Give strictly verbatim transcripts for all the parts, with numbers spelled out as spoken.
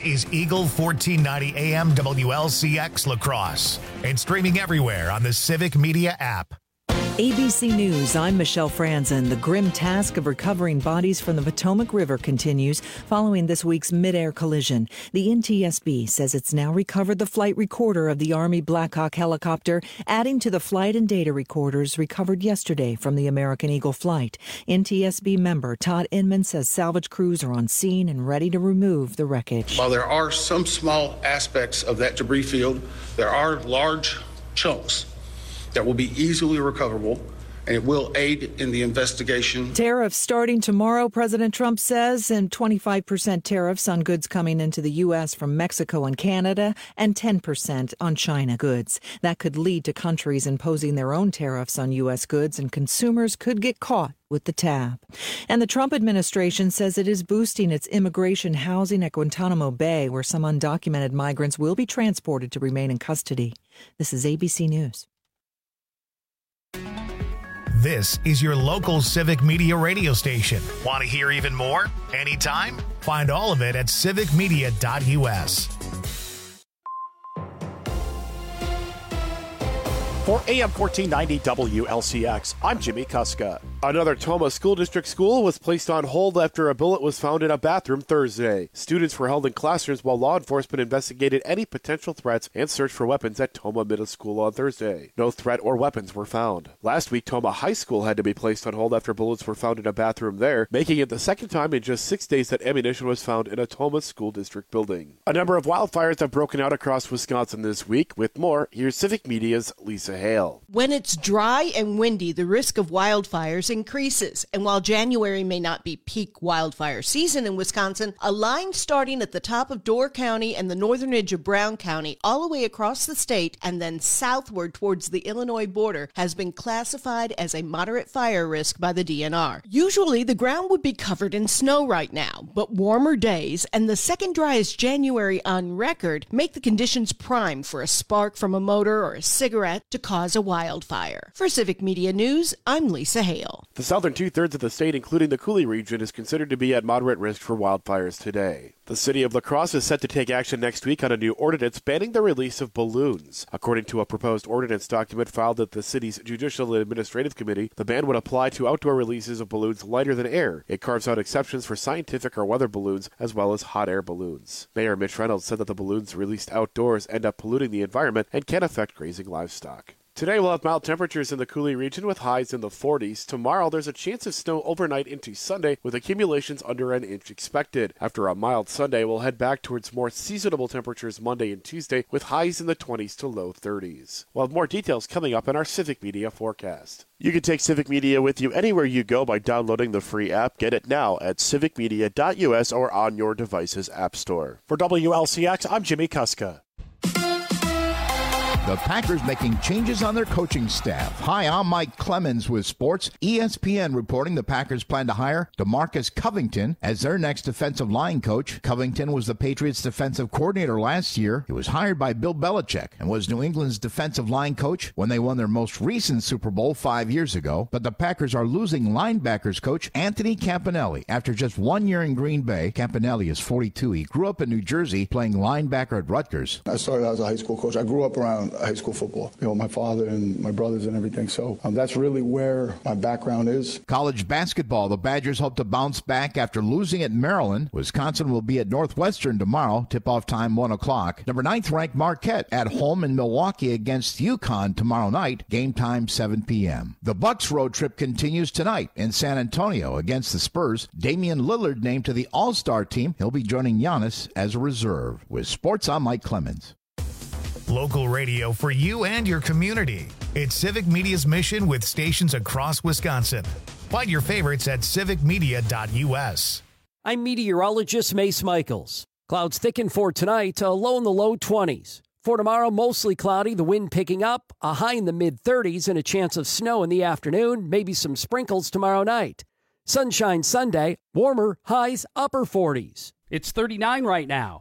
is Eagle fourteen ninety A M W L C X La Crosse and streaming everywhere on the Civic Media app. A B C News, I'm Michelle Franzen. The grim task of recovering bodies from the Potomac River continues following this week's mid-air collision. The N T S B says it's now recovered the flight recorder of the Army Black Hawk helicopter, adding to the flight and data recorders recovered yesterday from the American Eagle flight. N T S B member Todd Inman says salvage crews are on scene and ready to remove the wreckage. While there are some small aspects of that debris field, there are large chunks that will be easily recoverable, and it will aid in the investigation. Tariffs starting tomorrow, President Trump says, and twenty-five percent tariffs on goods coming into the U S from Mexico and Canada, and ten percent on China goods. That could lead to countries imposing their own tariffs on U S goods, and consumers could get caught with the tab. And the Trump administration says it is boosting its immigration housing at Guantanamo Bay, where some undocumented migrants will be transported to remain in custody. This is A B C News. This is your local Civic Media radio station. Want to hear even more? Anytime? Find all of it at civic media dot U S. For A M fourteen ninety W L C X, I'm Jimmy Kuska. Another Tomah School District school was placed on hold after a bullet was found in a bathroom Thursday. Students were held in classrooms while law enforcement investigated any potential threats and searched for weapons at Tomah Middle School on Thursday. No threat or weapons were found. Last week, Tomah High School had to be placed on hold after bullets were found in a bathroom there, making it the second time in just six days that ammunition was found in a Tomah School District building. A number of wildfires have broken out across Wisconsin this week. With more, here's Civic Media's Lisa Hale. When it's dry and windy, the risk of wildfires increases. And while January may not be peak wildfire season in Wisconsin, a line starting at the top of Door County and the northern edge of Brown County all the way across the state and then southward towards the Illinois border has been classified as a moderate fire risk by the D N R. Usually the ground would be covered in snow right now, but warmer days and the second driest January on record make the conditions prime for a spark from a motor or a cigarette to cause a wildfire. For Civic Media News, I'm Lisa Hale. The southern two-thirds of the state, including the Coulee region, is considered to be at moderate risk for wildfires today. The city of La Crosse is set to take action next week on a new ordinance banning the release of balloons. According to a proposed ordinance document filed at the city's Judicial and Administrative Committee, the ban would apply to outdoor releases of balloons lighter than air. It carves out exceptions for scientific or weather balloons as well as hot air balloons. Mayor Mitch Reynolds said that the balloons released outdoors end up polluting the environment and can affect grazing livestock. Today we'll have mild temperatures in the Coulee region with highs in the forties. Tomorrow there's a chance of snow overnight into Sunday with accumulations under an inch expected. After a mild Sunday, we'll head back towards more seasonable temperatures Monday and Tuesday with highs in the twenties to low thirties. We'll have more details coming up in our Civic Media forecast. You can take Civic Media with you anywhere you go by downloading the free app. Get it now at civic media dot U S or on your device's app store. For W L C X, I'm Jimmy Kuska. The Packers making changes on their coaching staff. Hi, I'm Mike Clemens with sports. E S P N reporting the Packers plan to hire DeMarcus Covington as their next defensive line coach. Covington was the Patriots' defensive coordinator last year. He was hired by Bill Belichick and was New England's defensive line coach when they won their most recent Super Bowl five years ago. But the Packers are losing linebackers coach Anthony Campanelli. After just one year in Green Bay, Campanelli is forty-two. He grew up in New Jersey playing linebacker at Rutgers. I started out as a high school coach. I grew up around high school football, you know, my father and my brothers and everything. So um, that's really where my background is. College basketball. The Badgers hope to bounce back after losing at Maryland. Wisconsin will be at Northwestern tomorrow. Tip-off time one o'clock. Number ninth ranked Marquette at home in Milwaukee against UConn tomorrow night. Game time seven p.m. The Bucks road trip continues tonight in San Antonio against the Spurs. Damian Lillard named to the All-Star team. He'll be joining Giannis as a reserve. With sports, I'm Mike Clemens. Local radio for you and your community. It's Civic Media's mission with stations across Wisconsin. Find your favorites at civic media dot U S. I'm meteorologist Mace Michaels. Clouds thicken for tonight, a low in the low twenties. For tomorrow, mostly cloudy, the wind picking up, a high in the mid-thirties, and a chance of snow in the afternoon, maybe some sprinkles tomorrow night. Sunshine Sunday, warmer, highs upper forties. It's thirty-nine right now.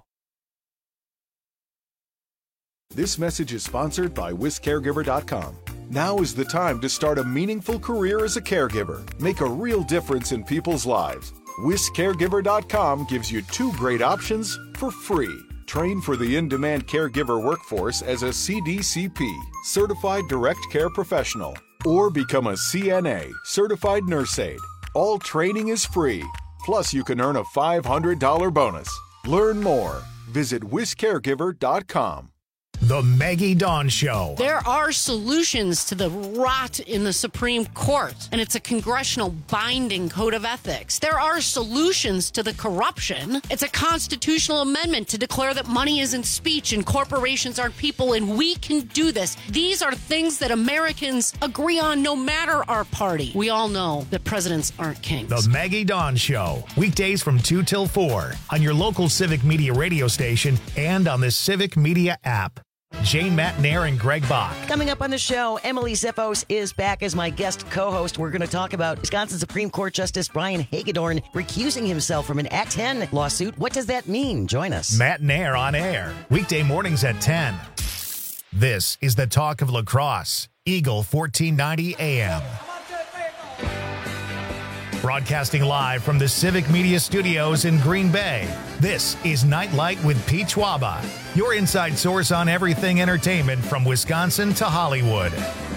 This message is sponsored by Wis Caregiver dot com. Now is the time to start a meaningful career as a caregiver. Make a real difference in people's lives. Whisk Caregiver dot com gives you two great options for free. Train for the in-demand caregiver workforce as a C D C P, Certified Direct Care Professional, or become a C N A, Certified Nurse Aide. All training is free. Plus, you can earn a five hundred dollars bonus. Learn more. Visit Whisk Caregiver dot com. The Maggie Dawn Show. There are solutions to the rot in the Supreme Court, and it's a congressional binding code of ethics. There are solutions to the corruption. It's a constitutional amendment to declare that money isn't speech and corporations aren't people, and we can do this. These are things that Americans agree on no matter our party. We all know that presidents aren't kings. The Maggie Dawn Show. Weekdays from two till four on your local Civic Media radio station and on the Civic Media app. Jane Matnair and Greg Bach. Coming up on the show, Emily Ziffos is back as my guest co-host. We're going to talk about Wisconsin Supreme Court Justice Brian Hagedorn recusing himself from an Act ten lawsuit. What does that mean? Join us. Matnair on air. Weekday mornings at ten. This is the Talk of Lacrosse. Eagle fourteen ninety A M. Broadcasting live from the Civic Media Studios in Green Bay, this is Nightlight with Pete Schwaba, your inside source on everything entertainment from Wisconsin to Hollywood.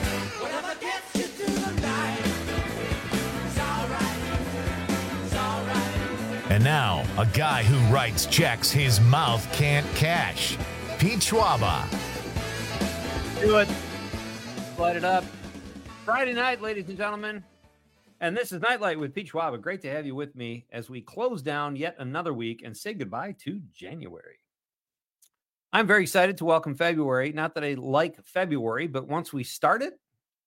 And now, a guy who writes checks his mouth can't cash, Pete Schwaba. Do it. Light it up. Friday night, ladies and gentlemen. And this is Nightlight with Pete Schwaba. Great to have you with me as we close down yet another week and say goodbye to January. I'm very excited to welcome February. Not that I like February, but once we start it,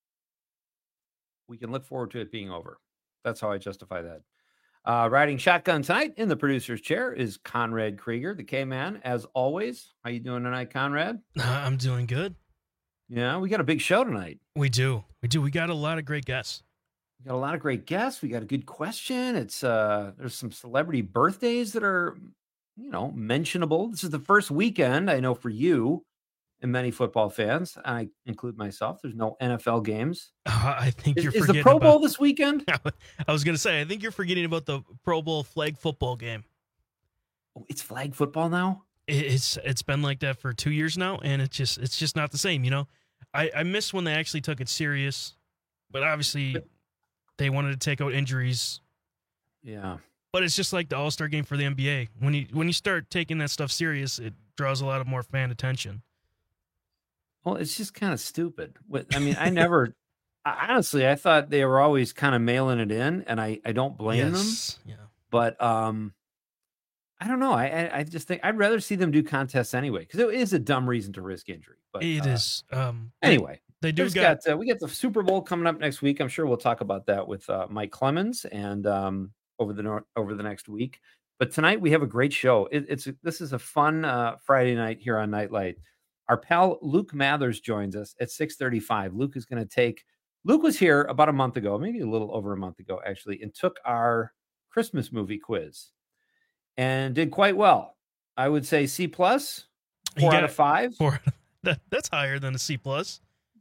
we can look forward to it being over. That's how I justify that. Uh, riding shotgun tonight in the producer's chair is Conrad Krieger, the K-Man, as always. How you doing tonight, Conrad? Uh, I'm doing good. Yeah, we got a big show tonight. We do. We do. We got a lot of great guests. We got a lot of great guests. We got a good question. It's uh, there's some celebrity birthdays that are, you know, mentionable. This is the first weekend, I know, for you and many football fans. I include myself. There's no N F L games. Uh, I think is, you're is forgetting the Pro Bowl about, this weekend? I was going to say, I think you're forgetting about the Pro Bowl flag football game. Oh, it's flag football now? It, it's it's been like that for two years now, and it's just it's just not the same. You know, I I miss when they actually took it serious, but obviously. But, They wanted to take out injuries. Yeah. But it's just like the All-Star game for the N B A. When you when you start taking that stuff serious, it draws a lot of more fan attention. Well, it's just kind of stupid. I mean, I never, honestly, I thought they were always kind of mailing it in, and I, I don't blame yes. them. Yeah. But um, I don't know. I, I just think I'd rather see them do contests anyway, because it is a dumb reason to risk injury. But It uh, is. Um, anyway. They do got, got uh, we got the Super Bowl coming up next week. I'm sure we'll talk about that with uh, Mike Clemens and um, over the nor- over the next week. But tonight we have a great show. It, it's this is a fun uh, Friday night here on Nightlight. Our pal Luke Mathers joins us at six thirty-five. Luke is going to take. Luke was here about a month ago, maybe a little over a month ago actually, and took our Christmas movie quiz and did quite well. I would say C plus, four out of five. Four. That, that's higher than a C plus.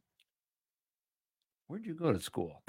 Where'd you go to school?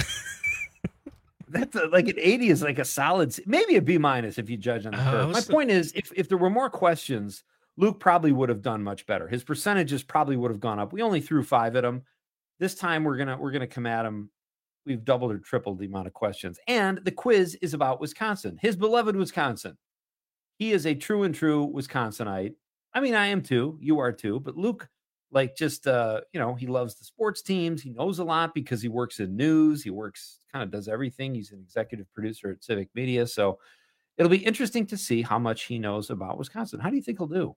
That's a, like an eighty is like a solid, maybe a B minus if you judge on the curve. Uh, My the... point is, if, if there were more questions, Luke probably would have done much better. His percentages probably would have gone up. We only threw five at him. This time we're gonna we're gonna come at him. We've doubled or tripled the amount of questions, and the quiz is about Wisconsin, his beloved Wisconsin. He is a true and true Wisconsinite. I mean, I am too. You are too. But Luke. Like just, uh, you know, he loves the sports teams. He knows a lot because he works in news. He works, kind of does everything. He's an executive producer at Civic Media. So it'll be interesting to see how much he knows about Wisconsin. How do you think he'll do?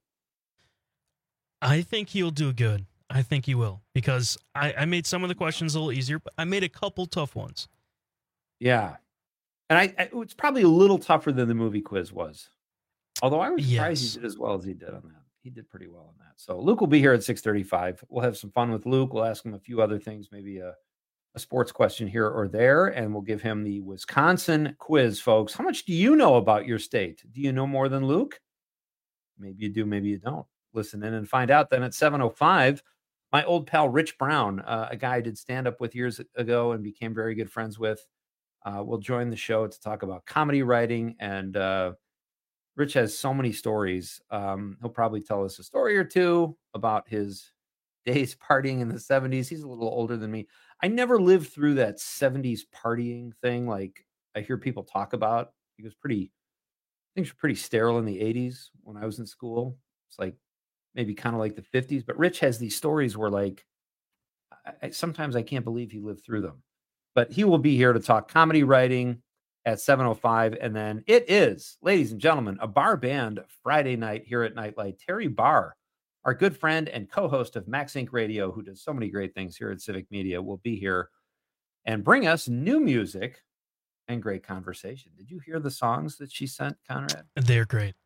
I think he'll do good. I think he will because I, I made some of the questions a little easier, but I made a couple tough ones. Yeah. And I, I it's probably a little tougher than the movie quiz was. Although I was surprised yes. he did as well as he did on that. He did pretty well on that. So Luke will be here at six thirty-five. We'll have some fun with Luke. We'll ask him a few other things, maybe a, a sports question here or there, and we'll give him the Wisconsin quiz, folks. How much do you know about your state? Do you know more than Luke? Maybe you do, maybe you don't. Listen in and find out. Then at seven oh five, my old pal Rich Brown, uh, a guy I did stand-up with years ago and became very good friends with, uh, will join the show to talk about comedy writing. And uh, Rich has so many stories. Um, he'll probably tell us a story or two about his days partying in the seventies. He's a little older than me. I never lived through that seventies partying thing like I hear people talk about. It was pretty, things were pretty sterile in the eighties when I was in school. It's like maybe kind of like the fifties. But Rich has these stories where like, I, sometimes I can't believe he lived through them. But he will be here to talk comedy writing at seven oh five. And then it is, ladies and gentlemen, a bar band Friday night here at Nightlight. Terry Barr, our good friend and co-host of Max Inc Radio, who does so many great things here at Civic Media, will be here and bring us new music and great conversation. Did you hear the songs that she sent, Conrad? They're great.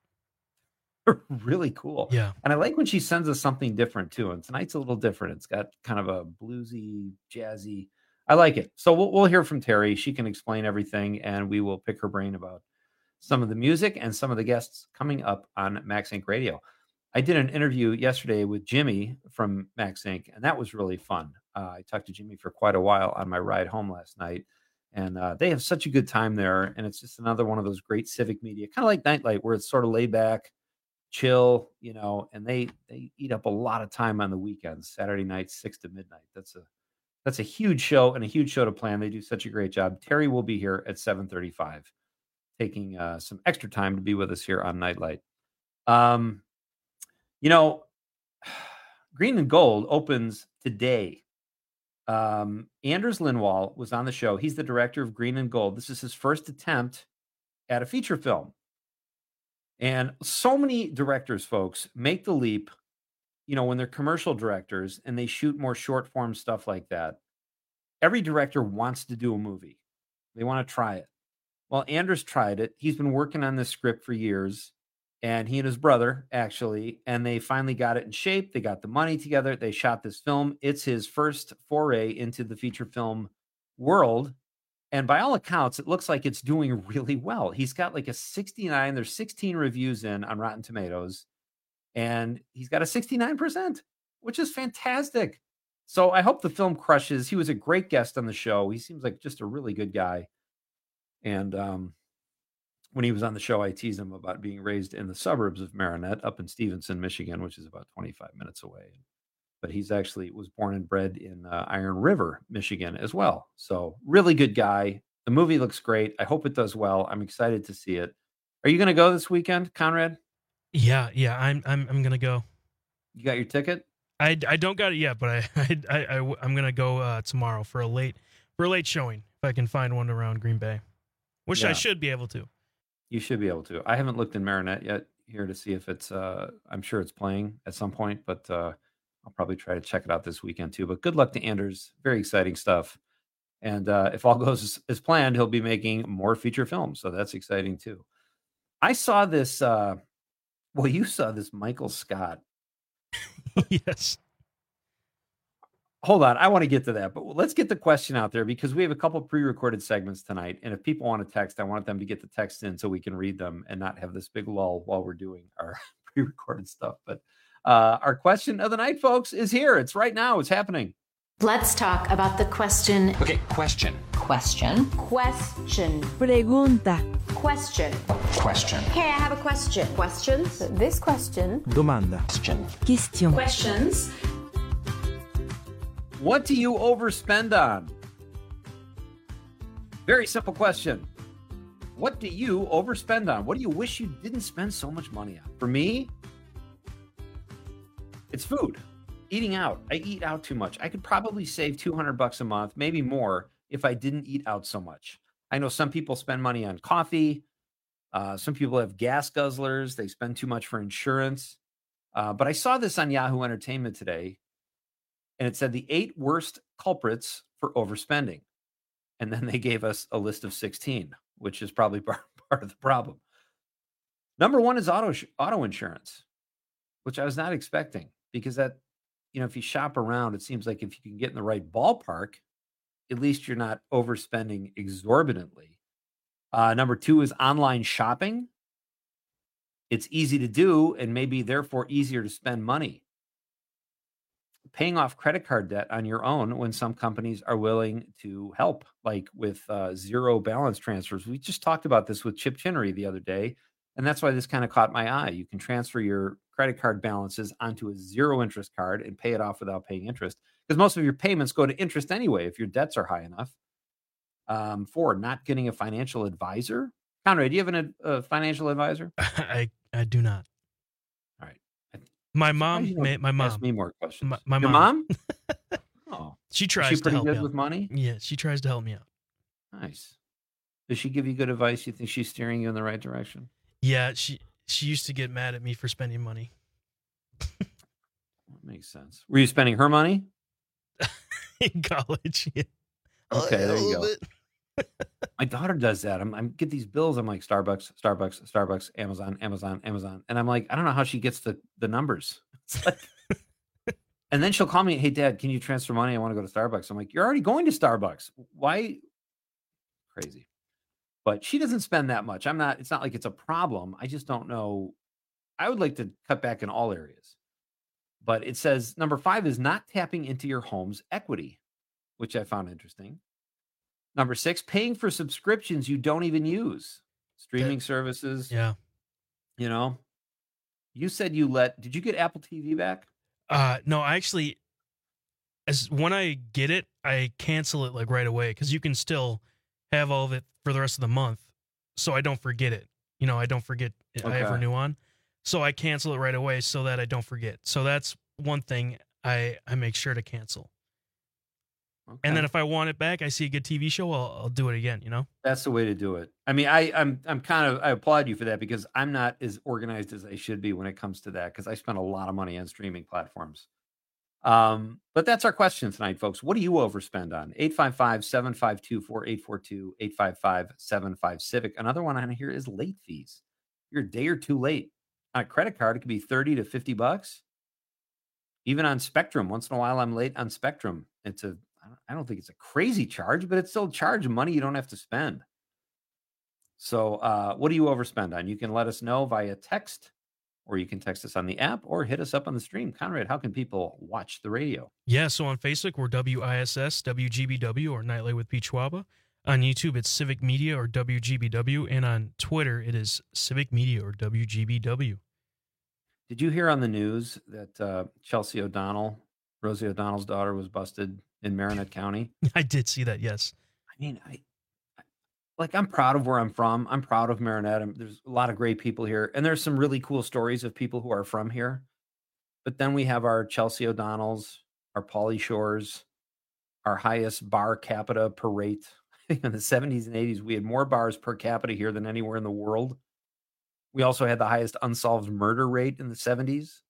Really cool. Yeah. And I like when she sends us something different too. And tonight's a little different. It's got kind of a bluesy, jazzy. I like it. So we'll, we'll hear from Terry. She can explain everything and we will pick her brain about some of the music and some of the guests coming up on Max Inc Radio. I did an interview yesterday with Jimmy from Max Inc, and that was really fun. Uh, I talked to Jimmy for quite a while on my ride home last night, and uh, they have such a good time there. And it's just another one of those great Civic Media, kind of like Nightlight, where it's sort of laid back, chill, you know, and they, they eat up a lot of time on the weekends, Saturday nights, six to midnight. That's a, that's a huge show and a huge show to plan. They do such a great job. Terry will be here at seven thirty-five, taking uh, some extra time to be with us here on Nightlight. Um, You know, Green and Gold opens today. Um, Anders Lindwall was on the show. He's the director of Green and Gold. This is his first attempt at a feature film. And so many directors, folks, make the leap, you know, when they're commercial directors and they shoot more short form stuff like that. Every director wants to do a movie. They want to try it. Well, Anders tried it. He's been working on this script for years. And he and his brother, actually, and they finally got it in shape. They got the money together. They shot this film. It's his first foray into the feature film world. And by all accounts, it looks like it's doing really well. He's got like a sixty-nine. There's sixteen reviews in on Rotten Tomatoes. And he's got a sixty-nine percent, which is fantastic. So I hope the film crushes. He was a great guest on the show. He seems like just a really good guy. And, um, when he was on the show, I teased him about being raised in the suburbs of Marinette up in Stevenson, Michigan, which is about twenty-five minutes away. But he's actually was born and bred in uh, Iron River, Michigan as well. So really good guy. The movie looks great. I hope it does well. I'm excited to see it. Are you going to go this weekend, Conrad? Yeah, yeah, I'm I'm I'm going to go. You got your ticket? I, I don't got it yet, but I I, I, I I'm going to go uh, tomorrow for a late for a late showing if I can find one around Green Bay, which Yeah. I should be able to. You should be able to. I haven't looked in Marinette yet here to see if it's, uh, I'm sure it's playing at some point, but uh, I'll probably try to check it out this weekend too. But good luck to Anders. Very exciting stuff. And uh, if all goes as, as planned, he'll be making more feature films. So that's exciting too. I saw this, uh, well, you saw this Michael Scott. Yes. Hold on. I want to get to that, but let's get the question out there because we have a couple pre-recorded segments tonight. And if people want to text, I want them to get the text in so we can read them and not have this big lull while we're doing our pre-recorded stuff. But uh, our question of the night, folks, is here. It's right now. It's happening. Let's talk about the question. Okay, question. Question. Question. Pregunta. Question. Question. Hey, I have a question. Questions? This question. Domanda. Question. Question. Questions. What do you overspend on? Very simple question. What do you overspend on? What do you wish you didn't spend so much money on? For me, it's food. Eating out. I eat out too much. I could probably save two hundred bucks a month, maybe more, if I didn't eat out so much. I know some people spend money on coffee. Uh, some people have gas guzzlers. They spend too much for insurance. Uh, but I saw this on Yahoo Entertainment today. And it said the eight worst culprits for overspending. And then they gave us a list of sixteen, which is probably part, part of the problem. Number one is auto auto insurance, which I was not expecting because that, you know, if you shop around, it seems like if you can get in the right ballpark, at least you're not overspending exorbitantly. Uh, number two is online shopping. It's easy to do and maybe therefore easier to spend money. paying off credit card debt on your own when some companies are willing to help, like with uh, zero balance transfers. We just talked about this with Chip Chinnery the other day, and that's why this kind of caught my eye. You can transfer your credit card balances onto a zero interest card and pay it off without paying interest, because most of your payments go to interest anyway if your debts are high enough. Um, for not getting a financial advisor. Conrad, do you have an, a financial advisor? I, I do not. All right. My mom, my, my mom. Ask me more questions. My, my Your mom? mom? Oh. She tries Is she to pretty help good me out. with money? Yeah, she tries to help me out. Nice. Does she give you good advice? You think she's steering you in the right direction? Yeah, she she used to get mad at me for spending money. That makes sense. Were you spending her money? In college, yeah. Okay, there you go. Bit. My daughter does that. I'm, I'm get these bills. I'm like Starbucks, Starbucks, Starbucks, Amazon, Amazon, Amazon, and I'm like, I don't know how she gets the the numbers. It's like, and then she'll call me, hey, Dad, can you transfer money? I want to go to Starbucks. I'm like, you're already going to Starbucks. Why? Crazy. But she doesn't spend that much. I'm not. It's not like it's a problem. I just don't know. I would like to cut back in all areas. But it says number five is not tapping into your home's equity, which I found interesting. Number six, paying for subscriptions you don't even use. Streaming that, services. Yeah. You know, you said you let, did you get Apple T V back? Uh, no, I actually, as when I get it, I cancel it like right away, because you can still have all of it for the rest of the month. So I don't forget it. You know, I don't forget okay. I have Renew on. So I cancel it right away so that I don't forget. So that's one thing I, I make sure to cancel. Okay. And then if I want it back, I see a good T V show, I'll, I'll do it again, you know? That's the way to do it. I mean, I, I'm I'm kind of, I applaud you for that, because I'm not as organized as I should be when it comes to that, because I spend a lot of money on streaming platforms. Um, but that's our question tonight, folks. What do you overspend on? eight five five, seven five two, four eight four two, eight five five, seven five Civic. Another one on here is late fees. You're a day or two late. On a credit card, it could be thirty to fifty bucks. Even on Spectrum, once in a while I'm late on Spectrum. It's a, I don't think it's a crazy charge, but it's still a charge of money you don't have to spend. So uh, what do you overspend on? You can let us know via text, or you can text us on the app, or hit us up on the stream. Conrad, how can people watch the radio? Yeah, so on Facebook, we're W I S S, W G B W, or Nightlight with Pete Schwaba. On YouTube, it's Civic Media, or W G B W. And on Twitter, it is Civic Media, or W G B W. Did you hear on the news that uh, Chelsea O'Donnell, Rosie O'Donnell's daughter, was busted in Marinette County? I did see that, yes. I mean, I, I like, I'm proud of where I'm from. I'm proud of Marinette. I'm, there's a lot of great people here. And there's some really cool stories of people who are from here. But then we have our Chelsea O'Donnells, our Pauly Shores, our highest bar capita per rate. In the seventies and eighties, we had more bars per capita here than anywhere in the world. We also had the highest unsolved murder rate in the seventies.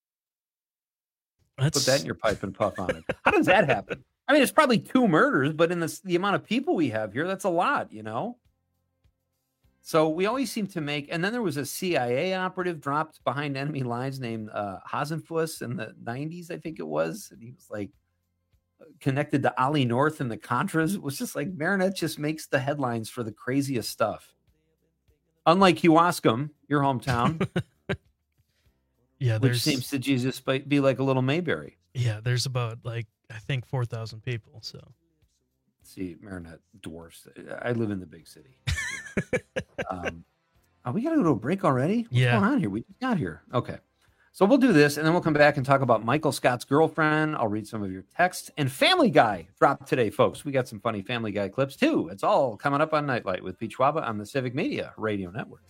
That's... Put that in your pipe and puff on it. How does that happen? I mean, it's probably two murders, but in the, the amount of people we have here, that's a lot, you know? So we always seem to make, and then there was a C I A operative dropped behind enemy lines named uh, Hasenfuss in the nineties, I think it was. And he was like connected to Ollie North and the Contras. It was just like, Marinette just makes the headlines for the craziest stuff. Unlike Huascom, your hometown. Yeah, which seems to Jesus be like a little Mayberry. Yeah, there's about like I think four thousand people. So, see, Marinette dwarfs. I live in the big city. um, oh, we got to go to a break already. What's yeah. going on here? We just got here. Okay, so we'll do this, and then we'll come back and talk about Michael Scott's girlfriend. I'll read some of your texts, and Family Guy dropped today, folks. We got some funny Family Guy clips too. It's all coming up on Nightlight with Pete Schwaba on the Civic Media Radio Network.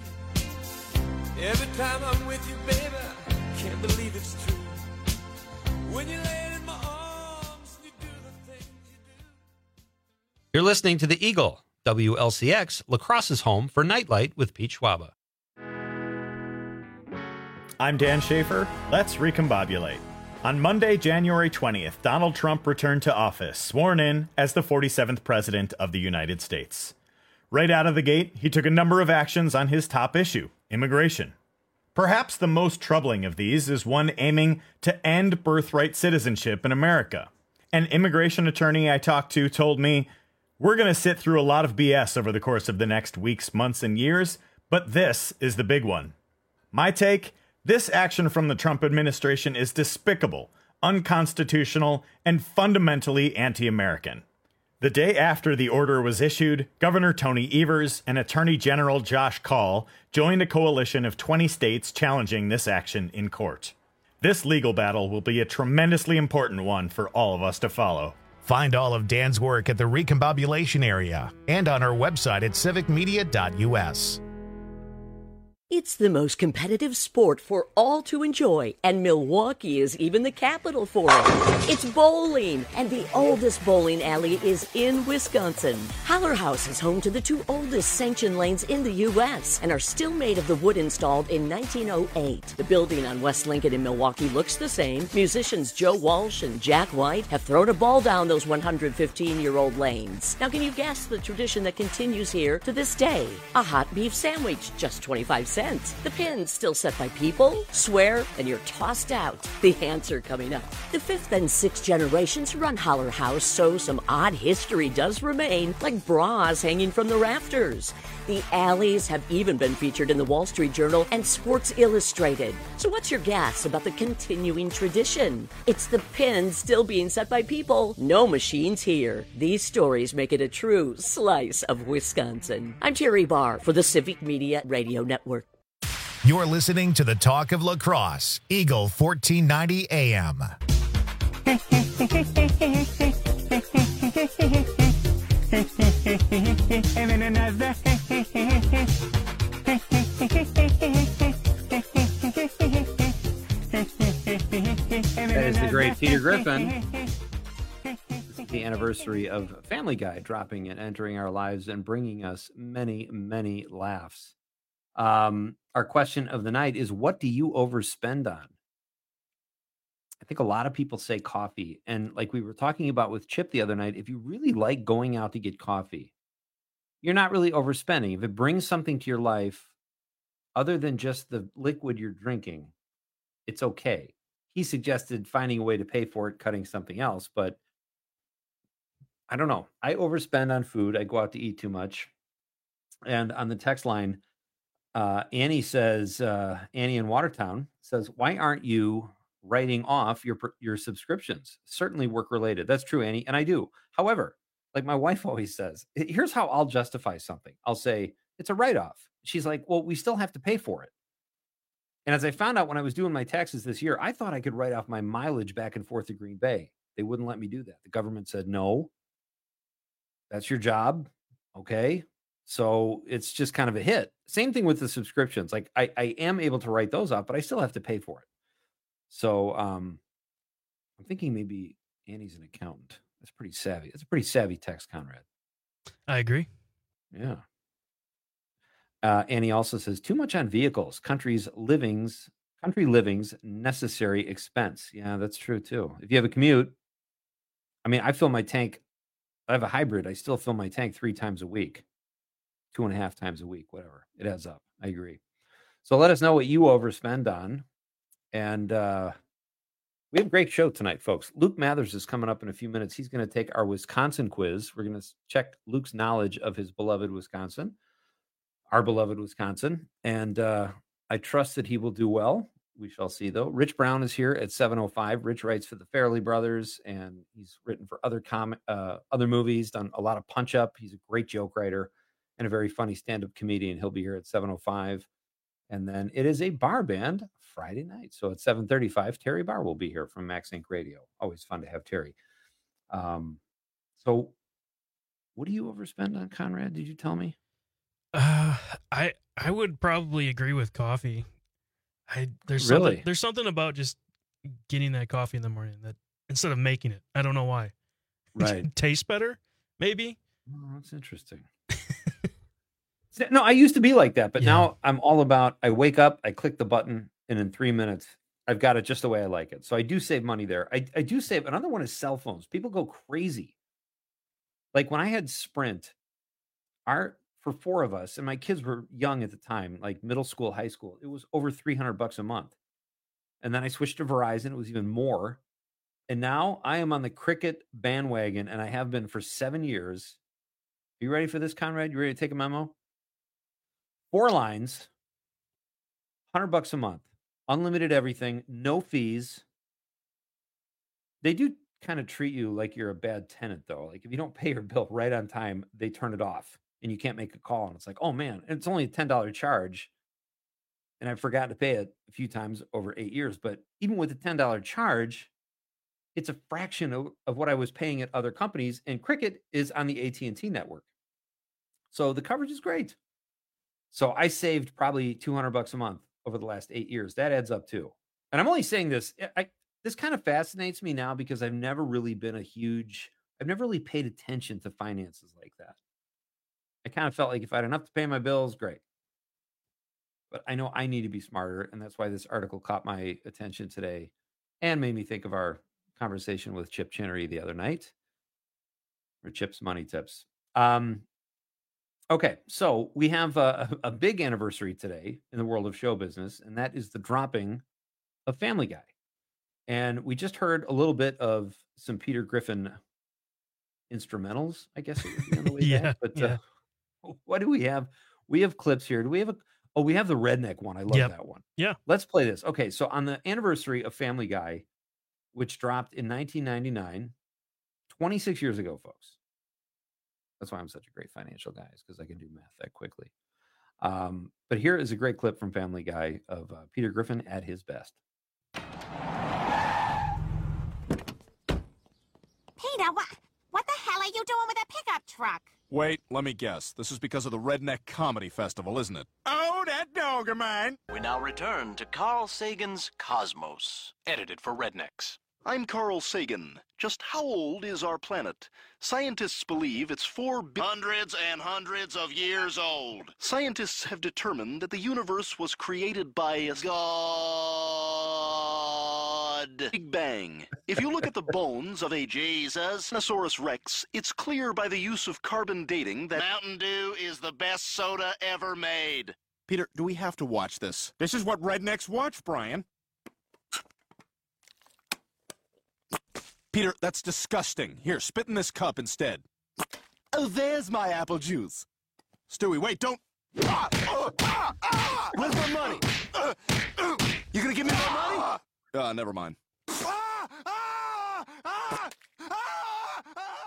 Every time I'm with you, baby, can't believe it's true. When you lay in my arms, you do the things you do. You're listening to the Eagle, W L C X, La Crosse's home for Nightlight with Pete Schwaba. I'm Dan Schaefer. Let's recombobulate. On Monday, January twentieth, Donald Trump returned to office, sworn in as the forty-seventh President of the United States. Right out of the gate, he took a number of actions on his top issue, immigration. Perhaps the most troubling of these is one aiming to end birthright citizenship in America. An immigration attorney I talked to told me, "We're going to sit through a lot of B S over the course of the next weeks, months, and years, but this is the big one." My take? This action from the Trump administration is despicable, unconstitutional, and fundamentally anti-American. The day after the order was issued, Governor Tony Evers and Attorney General Josh Kaul joined a coalition of twenty states challenging this action in court. This legal battle will be a tremendously important one for all of us to follow. Find all of Dan's work at the Recombobulation area and on our website at civic media dot u s. It's the most competitive sport for all to enjoy, and Milwaukee is even the capital for it. It's bowling, and the oldest bowling alley is in Wisconsin. Holler House is home to the two oldest sanctioned lanes in the U S and are still made of the wood installed in nineteen oh eight. The building on West Lincoln in Milwaukee looks the same. Musicians Joe Walsh and Jack White have thrown a ball down those one hundred fifteen-year-old lanes. Now, can you guess the tradition that continues here to this day? A hot beef sandwich, just twenty-five cents. The pins still set by people, swear, and you're tossed out. The answer coming up. The fifth and sixth generations run Holler House, so some odd history does remain, like bras hanging from the rafters. The alleys have even been featured in the Wall Street Journal and Sports Illustrated. So what's your guess about the continuing tradition? It's the pins still being set by people. No machines here. These stories make it a true slice of Wisconsin. I'm Terry Barr for the Civic Media Radio Network. You're listening to the Talk of Lacrosse, Eagle fourteen ninety A M. That is the great Peter Griffin. This is the anniversary of Family Guy dropping and entering our lives and bringing us many, many laughs. Um, our question of the night is, what do you overspend on? I think a lot of people say coffee. And like we were talking about with Chip the other night, if you really like going out to get coffee, you're not really overspending. If it brings something to your life other than just the liquid you're drinking, it's okay. He suggested finding a way to pay for it, cutting something else, but I don't know. I overspend on food. I go out to eat too much. And on the text line, uh, Annie says, uh, Annie in Watertown says, why aren't you writing off your your subscriptions? Certainly work related. That's true, Annie, and I do. However, like my wife always says, here's how I'll justify something. I'll say, it's a write-off. She's like, well, we still have to pay for it. And as I found out when I was doing my taxes this year, I thought I could write off my mileage back and forth to Green Bay. They wouldn't let me do that. The government said, no, that's your job. Okay. So it's just kind of a hit. Same thing with the subscriptions. Like I, I am able to write those off, but I still have to pay for it. So um, I'm thinking maybe Annie's an accountant. That's pretty savvy. That's a pretty savvy text, Conrad. I agree. Yeah. Uh, Annie also says, too much on vehicles, country's livings, country living's necessary expense. Yeah, that's true too. If you have a commute, I mean, I fill my tank. I have a hybrid. I still fill my tank three times a week, two and a half times a week, whatever. It adds up. I agree. So let us know what you overspend on. And uh, we have a great show tonight, folks. Luke Mathers is coming up in a few minutes. He's going to take our Wisconsin quiz. We're going to check Luke's knowledge of his beloved Wisconsin, our beloved Wisconsin. And uh, I trust that he will do well. We shall see, though. Rich Brown is here at seven oh five. Rich writes for the Farrelly Brothers, and he's written for other com- uh, other movies, done a lot of punch-up. He's a great joke writer and a very funny stand-up comedian. He'll be here at seven oh five. And then it is a bar band Friday night. So at seven thirty-five, Terry Barr will be here from Max Inc Radio. Always fun to have Terry. Um, so what do you overspend on, Conrad? Did you tell me? Uh, I I would probably agree with coffee. I there's Really? something, there's something about just getting that coffee in the morning that instead of making it, I don't know why. Right. Tastes better, maybe. Oh, that's interesting. No, I used to be like that, but Yeah. now I'm all about, I wake up, I click the button, and in three minutes, I've got it just the way I like it. So I do save money there. I, I do save. Another one is cell phones. People go crazy. Like when I had Sprint, our for four of us, and my kids were young at the time, like middle school, high school, it was over three hundred bucks a month. And then I switched to Verizon. It was even more. And now I am on the Cricket bandwagon, and I have been for seven years. Are you ready for this, Conrad? You ready to take a memo? Four lines, one hundred bucks a month, unlimited everything, no fees. They do kind of treat you like you're a bad tenant, though. Like if you don't pay your bill right on time, they turn it off and you can't make a call. And it's like, oh man, and it's only a ten dollars charge. And I've forgotten to pay it a few times over eight years. But even with the ten dollars charge, it's a fraction of, of what I was paying at other companies. And Cricket is on the A T and T network. So the coverage is great. So I saved probably two hundred bucks a month over the last eight years. That adds up too. And I'm only saying this. I, this kind of fascinates me now because I've never really been a huge, I've never really paid attention to finances like that. I kind of felt like if I had enough to pay my bills, great. But I know I need to be smarter. And that's why this article caught my attention today and made me think of our conversation with Chip Chinnery the other night, or Chip's Money Tips. Um, okay, so we have a, a big anniversary today in the world of show business, and that is the dropping of Family Guy. And we just heard a little bit of some Peter Griffin instrumentals, I guess it would be on the way yeah, back. But yeah. uh, what do we have? We have clips here. Do we have a, oh, we have the redneck one. I love Yep. that one. Yeah. Let's play this. Okay, so on the anniversary of Family Guy, which dropped in nineteen ninety-nine, twenty-six years ago, folks. That's why I'm such a great financial guy, is because I can do math that quickly. Um, but here is a great clip from Family Guy of uh, Peter Griffin at his best. Peter, what, what the hell are you doing with a pickup truck? Wait, let me guess. This is because of the Redneck Comedy Festival, isn't it? Oh, that dog of mine. We now return to Carl Sagan's Cosmos, edited for Rednecks. I'm Carl Sagan. Just how old is our planet? Scientists believe it's four bi- Hundreds and hundreds of years old. Scientists have determined that the universe was created by a God. Big Bang. If you look at the bones of a Jesus Tyrannosaurus Rex, it's clear by the use of carbon dating that Mountain Dew is the best soda ever made. Peter, do we have to watch this? This is what rednecks watch, Brian. Peter, that's disgusting. Here, spit in this cup instead. Oh, there's my apple juice. Stewie, wait, don't... Ah, ah, ah, ah, where's my money? Uh, uh, you gonna give me my money? Uh, never mind. Ah, ah, ah, ah,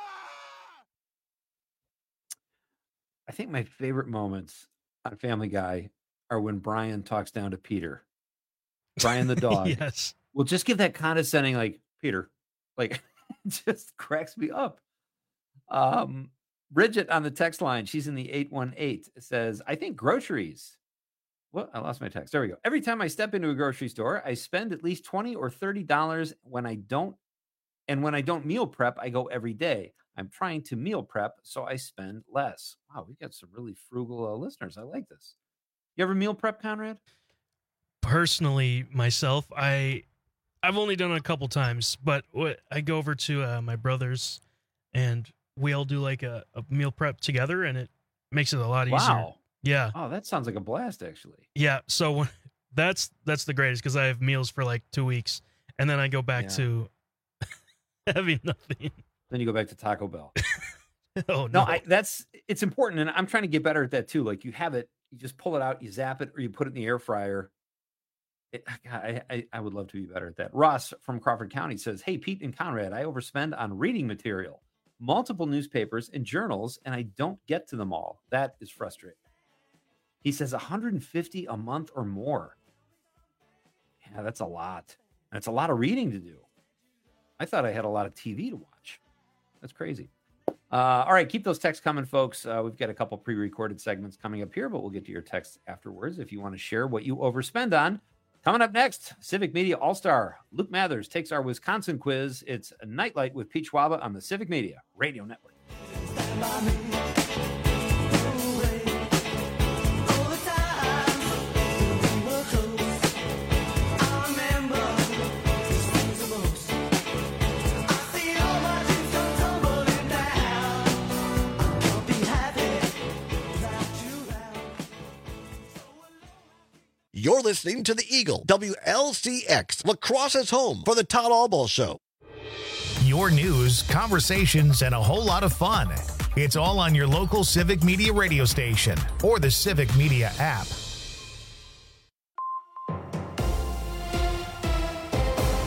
I think my favorite moments on Family Guy are when Brian talks down to Peter. Brian the dog. Yes. Well, just give that condescending, like, Peter. Like, it just cracks me up. Um, Bridget on the text line, she's in the eight one eight, says, I think groceries. Well, I lost my text. There we go. Every time I step into a grocery store, I spend at least twenty or thirty dollars when I don't. And when I don't meal prep, I go every day. I'm trying to meal prep, so I spend less. Wow, we got some really frugal uh, listeners. I like this. You ever meal prep, Conrad? Personally, myself, I... I've only done it a couple times, but what, I go over to uh, my brother's and we all do like a, a meal prep together, and it makes it a lot easier. Wow. Yeah. Oh, that sounds like a blast, actually. Yeah. So when, that's that's the greatest because I have meals for like two weeks, and then I go back Yeah. to having nothing. Then you go back to Taco Bell. Oh No, no! I, that's it's important, and I'm trying to get better at that too. Like you have it, you just pull it out, you zap it, or you put it in the air fryer. It, God, I, I I would love to be better at that. Ross from Crawford County says, "Hey Pete and Conrad, I overspend on reading material, multiple newspapers and journals, and I don't get to them all. That is frustrating." He says one hundred fifty a month or more. Yeah, that's a lot. That's a lot of reading to do. I thought I had a lot of T V to watch. That's crazy. Uh, all right, keep those texts coming, folks. Uh, we've got a couple pre-recorded segments coming up here, but we'll get to your texts afterwards if you want to share what you overspend on. Coming up next, Civic Media All-Star Luke Mathers takes our Wisconsin quiz. It's a Nightlight with Pete Schwaba on the Civic Media Radio Network. You're listening to the Eagle, W L C X, La Crosse's home for the Todd Albaugh Show. Your news, conversations, and a whole lot of fun. It's all on your local Civic Media radio station or the Civic Media app.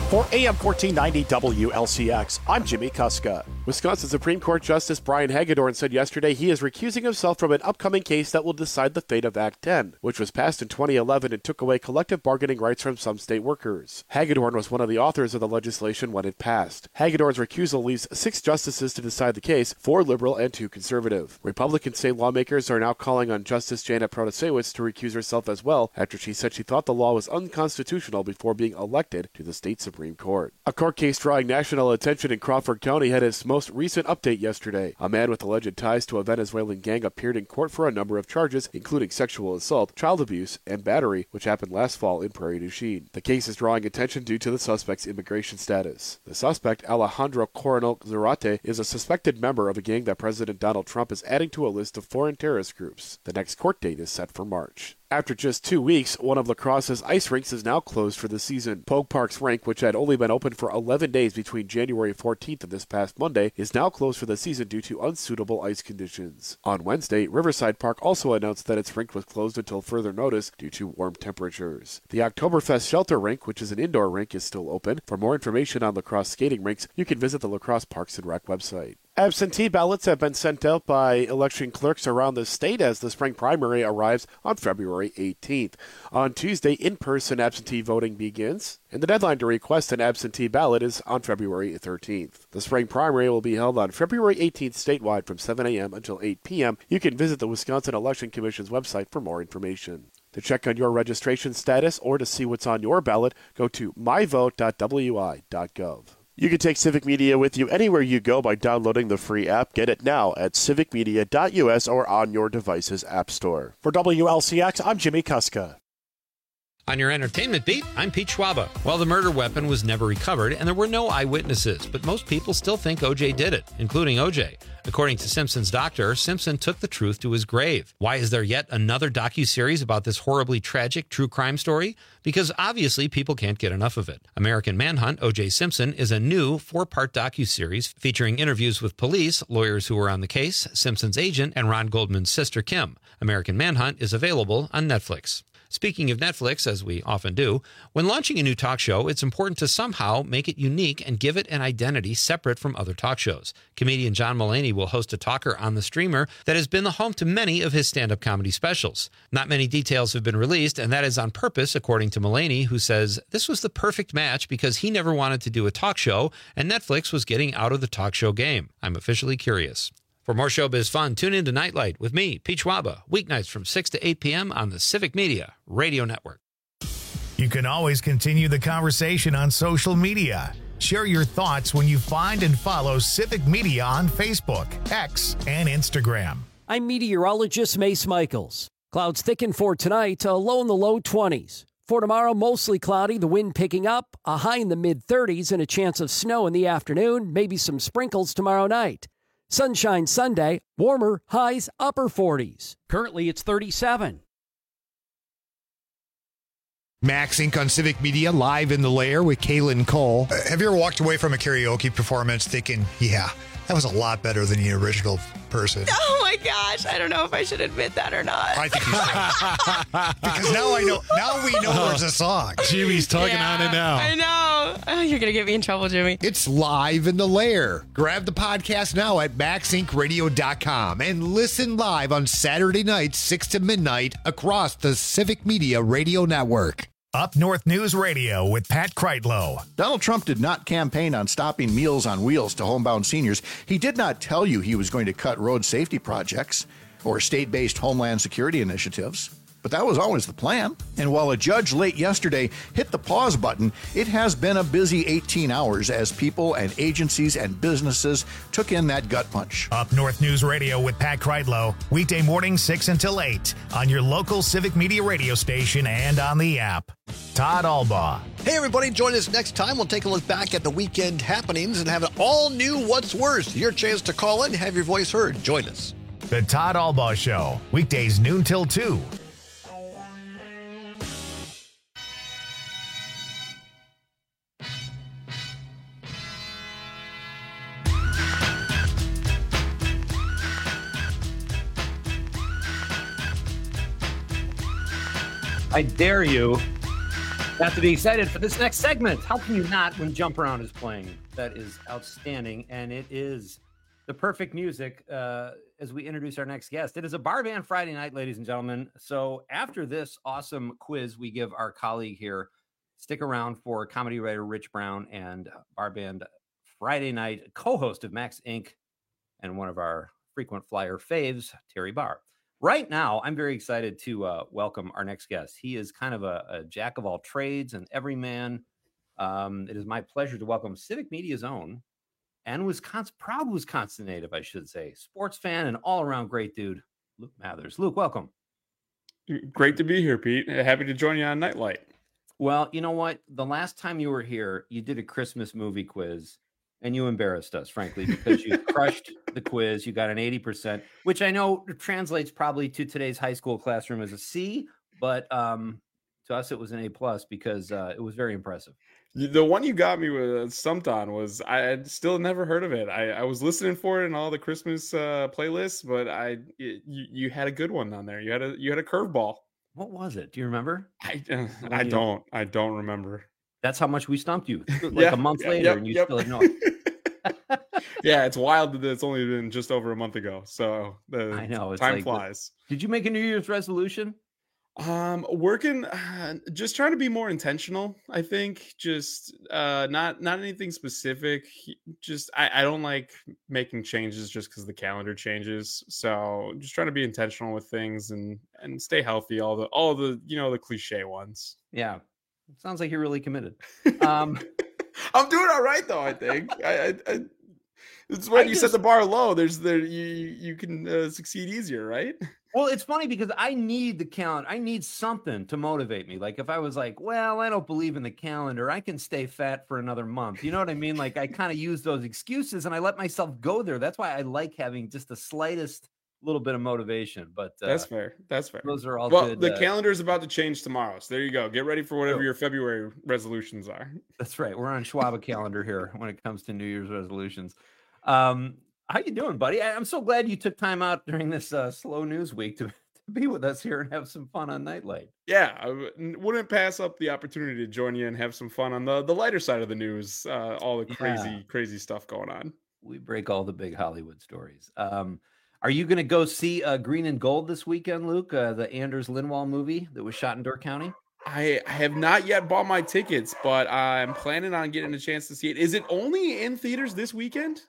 For A M fourteen ninety W L C X, I'm Jimmy Kuska. Wisconsin Supreme Court Justice Brian Hagedorn said yesterday he is recusing himself from an upcoming case that will decide the fate of Act ten, which was passed in twenty eleven and took away collective bargaining rights from some state workers. Hagedorn was one of the authors of the legislation when it passed. Hagedorn's recusal leaves six justices to decide the case, four liberal and two conservative. Republican state lawmakers are now calling on Justice Janet Protasiewicz to recuse herself as well after she said she thought the law was unconstitutional before being elected to the state Supreme Court. A court case drawing national attention in Crawford County had its most recent update yesterday. A man with alleged ties to a Venezuelan gang appeared in court for a number of charges, including sexual assault, child abuse, and battery, which happened last fall in Prairie du Chien. The case is drawing attention due to the suspect's immigration status. The suspect, Alejandro Coronel Zarate, is a suspected member of a gang that President Donald Trump is adding to a list of foreign terrorist groups. The next court date is set for March. After just two weeks, one of La Crosse's ice rinks is now closed for the season. Pogue Park's rink, which had only been open for eleven days between January fourteenth and this past Monday, is now closed for the season due to unsuitable ice conditions. On Wednesday, Riverside Park also announced that its rink was closed until further notice due to warm temperatures. The Oktoberfest Shelter Rink, which is an indoor rink, is still open. For more information on La Crosse skating rinks, you can visit the La Crosse Parks and Rec website. Absentee ballots have been sent out by election clerks around the state as the spring primary arrives on February eighteenth. On Tuesday, in-person absentee voting begins, and the deadline to request an absentee ballot is on February thirteenth. The spring primary will be held on February eighteenth statewide from seven a.m. until eight p.m. You can visit the Wisconsin Election Commission's website for more information. To check on your registration status or to see what's on your ballot, go to my vote dot w i dot gov. You can take Civic Media with you anywhere you go by downloading the free app. Get it now at civic media dot u s or on your device's app store. For W L C X, I'm Jimmy Kuska. On your entertainment beat, I'm Pete Schwaba. Well, the murder weapon was never recovered, and there were no eyewitnesses, but most people still think O J did it, including O J. According to Simpson's doctor, Simpson took the truth to his grave. Why is there yet another docuseries about this horribly tragic true crime story? Because obviously people can't get enough of it. American Manhunt, O J Simpson, is a new four-part docuseries featuring interviews with police, lawyers who were on the case, Simpson's agent, and Ron Goldman's sister, Kim. American Manhunt is available on Netflix. Speaking of Netflix, as we often do, when launching a new talk show, it's important to somehow make it unique and give it an identity separate from other talk shows. Comedian John Mulaney will host a talker on the streamer that has been the home to many of his stand-up comedy specials. Not many details have been released, and that is on purpose, according to Mulaney, who says, "This was the perfect match because he never wanted to do a talk show, and Netflix was getting out of the talk show game. I'm officially curious." For more showbiz fun, tune in to Nightlight with me, Pete Schwaba, weeknights from six to eight p.m. on the Civic Media Radio Network. You can always continue the conversation on social media. Share your thoughts when you find and follow Civic Media on Facebook, X, and Instagram. I'm meteorologist Mace Michaels. Clouds thicken for tonight, a low in the low twenties. For tomorrow, mostly cloudy, the wind picking up, a high in the mid-thirties, and a chance of snow in the afternoon, maybe some sprinkles tomorrow night. Sunshine Sunday, warmer, highs upper forties. Currently, it's thirty-seven. Max Inc on Civic Media, live in the lair with Kaylin Cole. Uh, have you ever walked away from a karaoke performance thinking, yeah, that was a lot better than the original person? Oh my gosh, I don't know if I should admit that or not. I think you should. Because now I know, now we know there's a song. Jimmy's talking yeah, on it now. I know. Oh, you're going to get me in trouble, Jimmy. It's live in the lair. Grab the podcast now at max inc radio dot com and listen live on Saturday nights, six to midnight, across the Civic Media Radio Network. Up North News Radio with Pat Kreitlow. Donald Trump did not campaign on stopping Meals on Wheels to homebound seniors. He did not tell you he was going to cut road safety projects or state-based homeland security initiatives. But that was always the plan. And while a judge late yesterday hit the pause button, it has been a busy eighteen hours as people and agencies and businesses took in that gut punch. Up North News Radio with Pat Kreitlow, weekday morning six until eight on your local Civic Media radio station and on the app. Todd Albaugh. Hey, everybody, join us next time. We'll take a look back at the weekend happenings and have an all-new What's Worse. Your chance to call in, have your voice heard. Join us. The Todd Albaugh Show, weekdays noon till two. I dare you Got to be excited for this next segment. How can you not when Jump Around is playing? That is outstanding, and it is the perfect music uh, as we introduce our next guest. It is a Bar Band Friday night, ladies and gentlemen. So after this awesome quiz we give our colleague here, stick around for comedy writer Rich Brown and Bar Band Friday night co-host of Max Incorporated and one of our frequent flyer faves, Terry Barr. Right now, I'm very excited to uh, welcome our next guest. He is kind of a, a jack of all trades and everyman. Um, it is my pleasure to welcome Civic Media's own and Wisconsin, proud Wisconsin native, I should say, sports fan and all-around great dude, Luke Mathers. Luke, welcome. Great to be here, Pete. Happy to join you on Nightlight. Well, you know what? The last time you were here, you did a Christmas movie quiz. And you embarrassed us, frankly, because you crushed the quiz. You got an eighty percent, which I know translates probably to today's high school classroom as a C, but um, to us it was an A plus because uh, it was very impressive. The one you got me with stumped on was I had still never heard of it. I, I was listening for it in all the Christmas uh, playlists, but I it, you, you had a good one on there. You had a you had a curveball. What was it? Do you remember? I uh, I don't I don't remember. That's how much we stumped you like yeah, a month yeah, later, yep, and you yep. still have no idea. Yeah, it's wild that it's only been just over a month ago. So the I know it's time like, flies. Did you make a New Year's resolution? Um, working, uh, just trying to be more intentional. I think just uh, not not anything specific. Just I, I don't like making changes just because the calendar changes. So just trying to be intentional with things and and stay healthy. All the all the you know the cliche ones. Yeah, sounds like you're really committed. Um, I'm doing all right though. I think I. I, I it's when I you just, set the bar low. There's there you you can uh, succeed easier, right? Well, it's funny because I need the calendar. I need something to motivate me. Like if I was like, well, I don't believe in the calendar, I can stay fat for another month. You know what I mean? Like I kind of use those excuses and I let myself go there. That's why I like having just the slightest little bit of motivation. But uh, that's fair. That's fair. Those are all well. good, The uh, calendar is about to change tomorrow, so there you go. Get ready for whatever your February resolutions are. That's right. We're on Schwab calendar here when it comes to New Year's resolutions. Um, How you doing, buddy? I'm so glad you took time out during this uh, slow news week to, to be with us here and have some fun on Nightlight. Yeah, I w- wouldn't pass up the opportunity to join you and have some fun on the, the lighter side of the news, uh, all the crazy, Yeah. crazy stuff going on. We break all the big Hollywood stories. Um, are you going to go see uh, Green and Gold this weekend, Luke, uh, the Anders Lindwall movie that was shot in Door County? I, I have not yet bought my tickets, but I'm planning on getting a chance to see it. Is it only in theaters this weekend?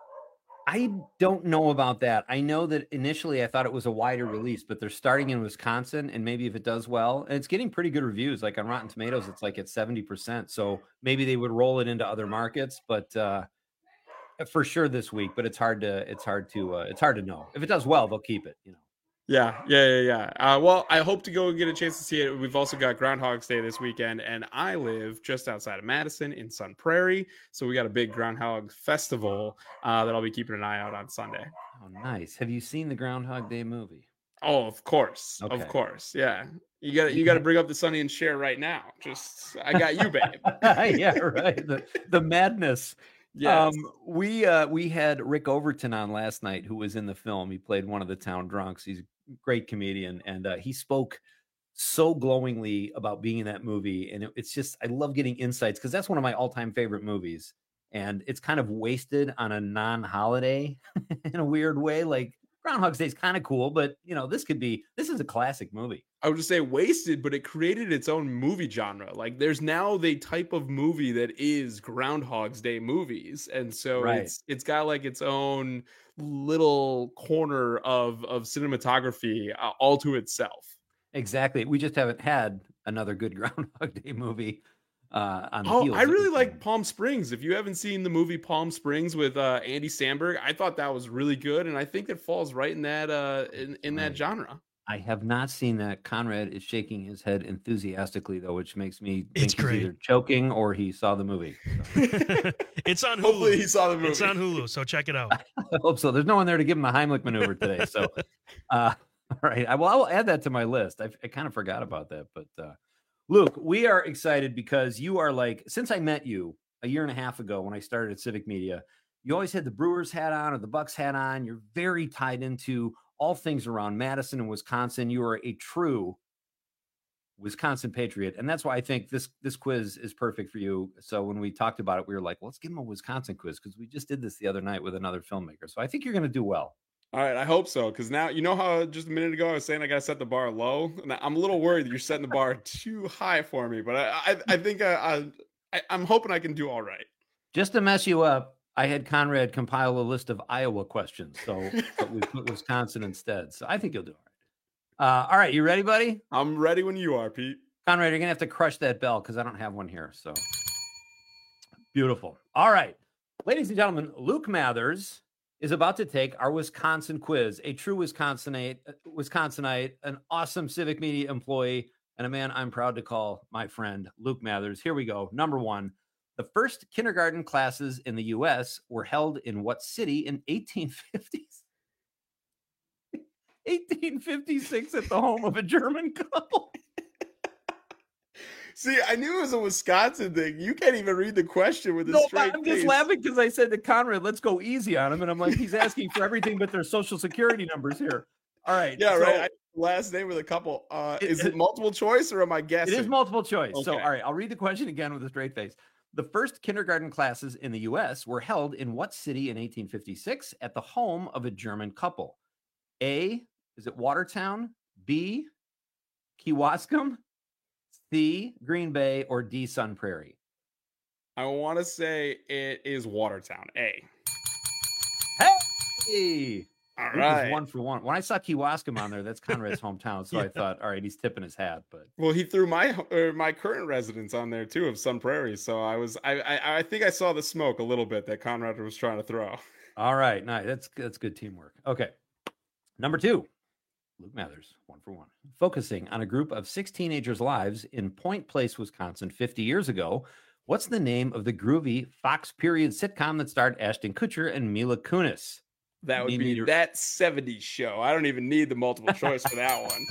I don't know about that. I know that initially I thought it was a wider release, but they're starting in Wisconsin, and maybe if it does well, and it's getting pretty good reviews. Like on Rotten Tomatoes, it's like at seventy percent. So maybe they would roll it into other markets, but uh, for sure this week. But it's hard to it's hard to uh, it's hard to know. If it does well, they'll keep it. You know. Yeah, yeah, yeah, yeah. Uh, well, I hope to go get a chance to see it. We've also got Groundhog's Day this weekend, and I live just outside of Madison in Sun Prairie, so we got a big Groundhog Festival uh, that I'll be keeping an eye out on Sunday. Oh, nice. Have you seen the Groundhog Day movie? Oh, of course, Okay. of course, yeah. You got you got to bring up the Sonny and Cher right now. Just I got you, babe. Yeah, right. The the madness. Yes. Um, we uh, we had Rick Overton on last night, who was in the film. He played one of the town drunks. He's a great comedian, and uh, he spoke so glowingly about being in that movie. And it, it's just I love getting insights because that's one of my all-time favorite movies. And it's kind of wasted on a non-holiday in a weird way. Like Groundhog's Day is kind of cool, but you know this could be this is a classic movie. I would just say wasted, but it created its own movie genre. Like there's now the type of movie that is Groundhog's Day movies. And so Right. it's it's got like its own little corner of of cinematography uh, all to itself. Exactly. We just haven't had another good Groundhog Day movie uh, on the Oh, heels. I really like Palm Springs. If you haven't seen the movie Palm Springs with uh, Andy Samberg, I thought that was really good, and I think that falls right in that uh, in, in that Right. genre. I have not seen that. Conrad is shaking his head enthusiastically, though, which makes me think It's he's great. either joking or he saw the movie. It's on Hulu. Hopefully he saw the movie. It's on Hulu, so check it out. I hope so. There's no one there to give him a Heimlich maneuver today. So, uh, all right. I, well, I will add that to my list. I, I kind of forgot about that. But, uh, Luke, we are excited because you are like, since I met you a year and a half ago when I started at Civic Media, you always had the Brewers hat on or the Bucks hat on. You're very tied into all things around Madison and Wisconsin. You are a true Wisconsin Patriot. And that's why I think this this quiz is perfect for you. So when we talked about it, we were like, well, let's give him a Wisconsin quiz because we just did this the other night with another filmmaker. So I think you're going to do well. All right, I hope so. Because now, you know how just a minute ago I was saying I got to set the bar low? And I'm a little worried that you're setting the bar too high for me. But I I, I think I, I, I, I'm hoping I can do all right. Just to mess you up, I had Conrad compile a list of Iowa questions. So but we put Wisconsin instead. So I think you'll do all right. Uh, all right, you ready, buddy? I'm ready when you are, Pete. Conrad, you're going to have to crush that bell because I don't have one here. So beautiful. All right. Ladies and gentlemen, Luke Mathers is about to take our Wisconsin quiz, a true Wisconsinite, Wisconsinite, an awesome civic media employee, and a man I'm proud to call my friend, Luke Mathers. Here we go. Number one, the first kindergarten classes in the U S were held in what city in eighteen fifties? eighteen fifty-six at the home of a German couple. See, I knew it was a Wisconsin thing. You can't even read the question with a no, straight I'm face. just laughing because I said to Conrad, let's go easy on him. And I'm like, he's asking for everything but their social security numbers here. All right. Yeah, so right. I, last name of the couple. Uh, is it, it multiple choice or am I guessing? It is multiple choice. Okay. So, all right, I'll read the question again with a straight face. The first kindergarten classes in the U S were held in what city in eighteen fifty-six at the home of a German couple? A, is it Watertown? B, Kewaskum? C, Green Bay? Or D, Sun Prairie? I want to say it is Watertown. A. Hey! All Luke right. is one for one. When I saw Kewaskum on there, that's Conrad's hometown. So yeah. I thought, all right, he's tipping his hat. But well, he threw my or my current residence on there too of Sun Prairie. So I was, I, I, I think I saw the smoke a little bit that Conrad was trying to throw. All right, nice. That's that's good teamwork. Okay, number two, Luke Mathers, one for one. Focusing on a group of six teenagers' lives in Point Place, Wisconsin, fifty years ago. What's the name of the groovy Fox period sitcom that starred Ashton Kutcher and Mila Kunis? That would Need be to... that seventies show. I don't even need the multiple choice for that one.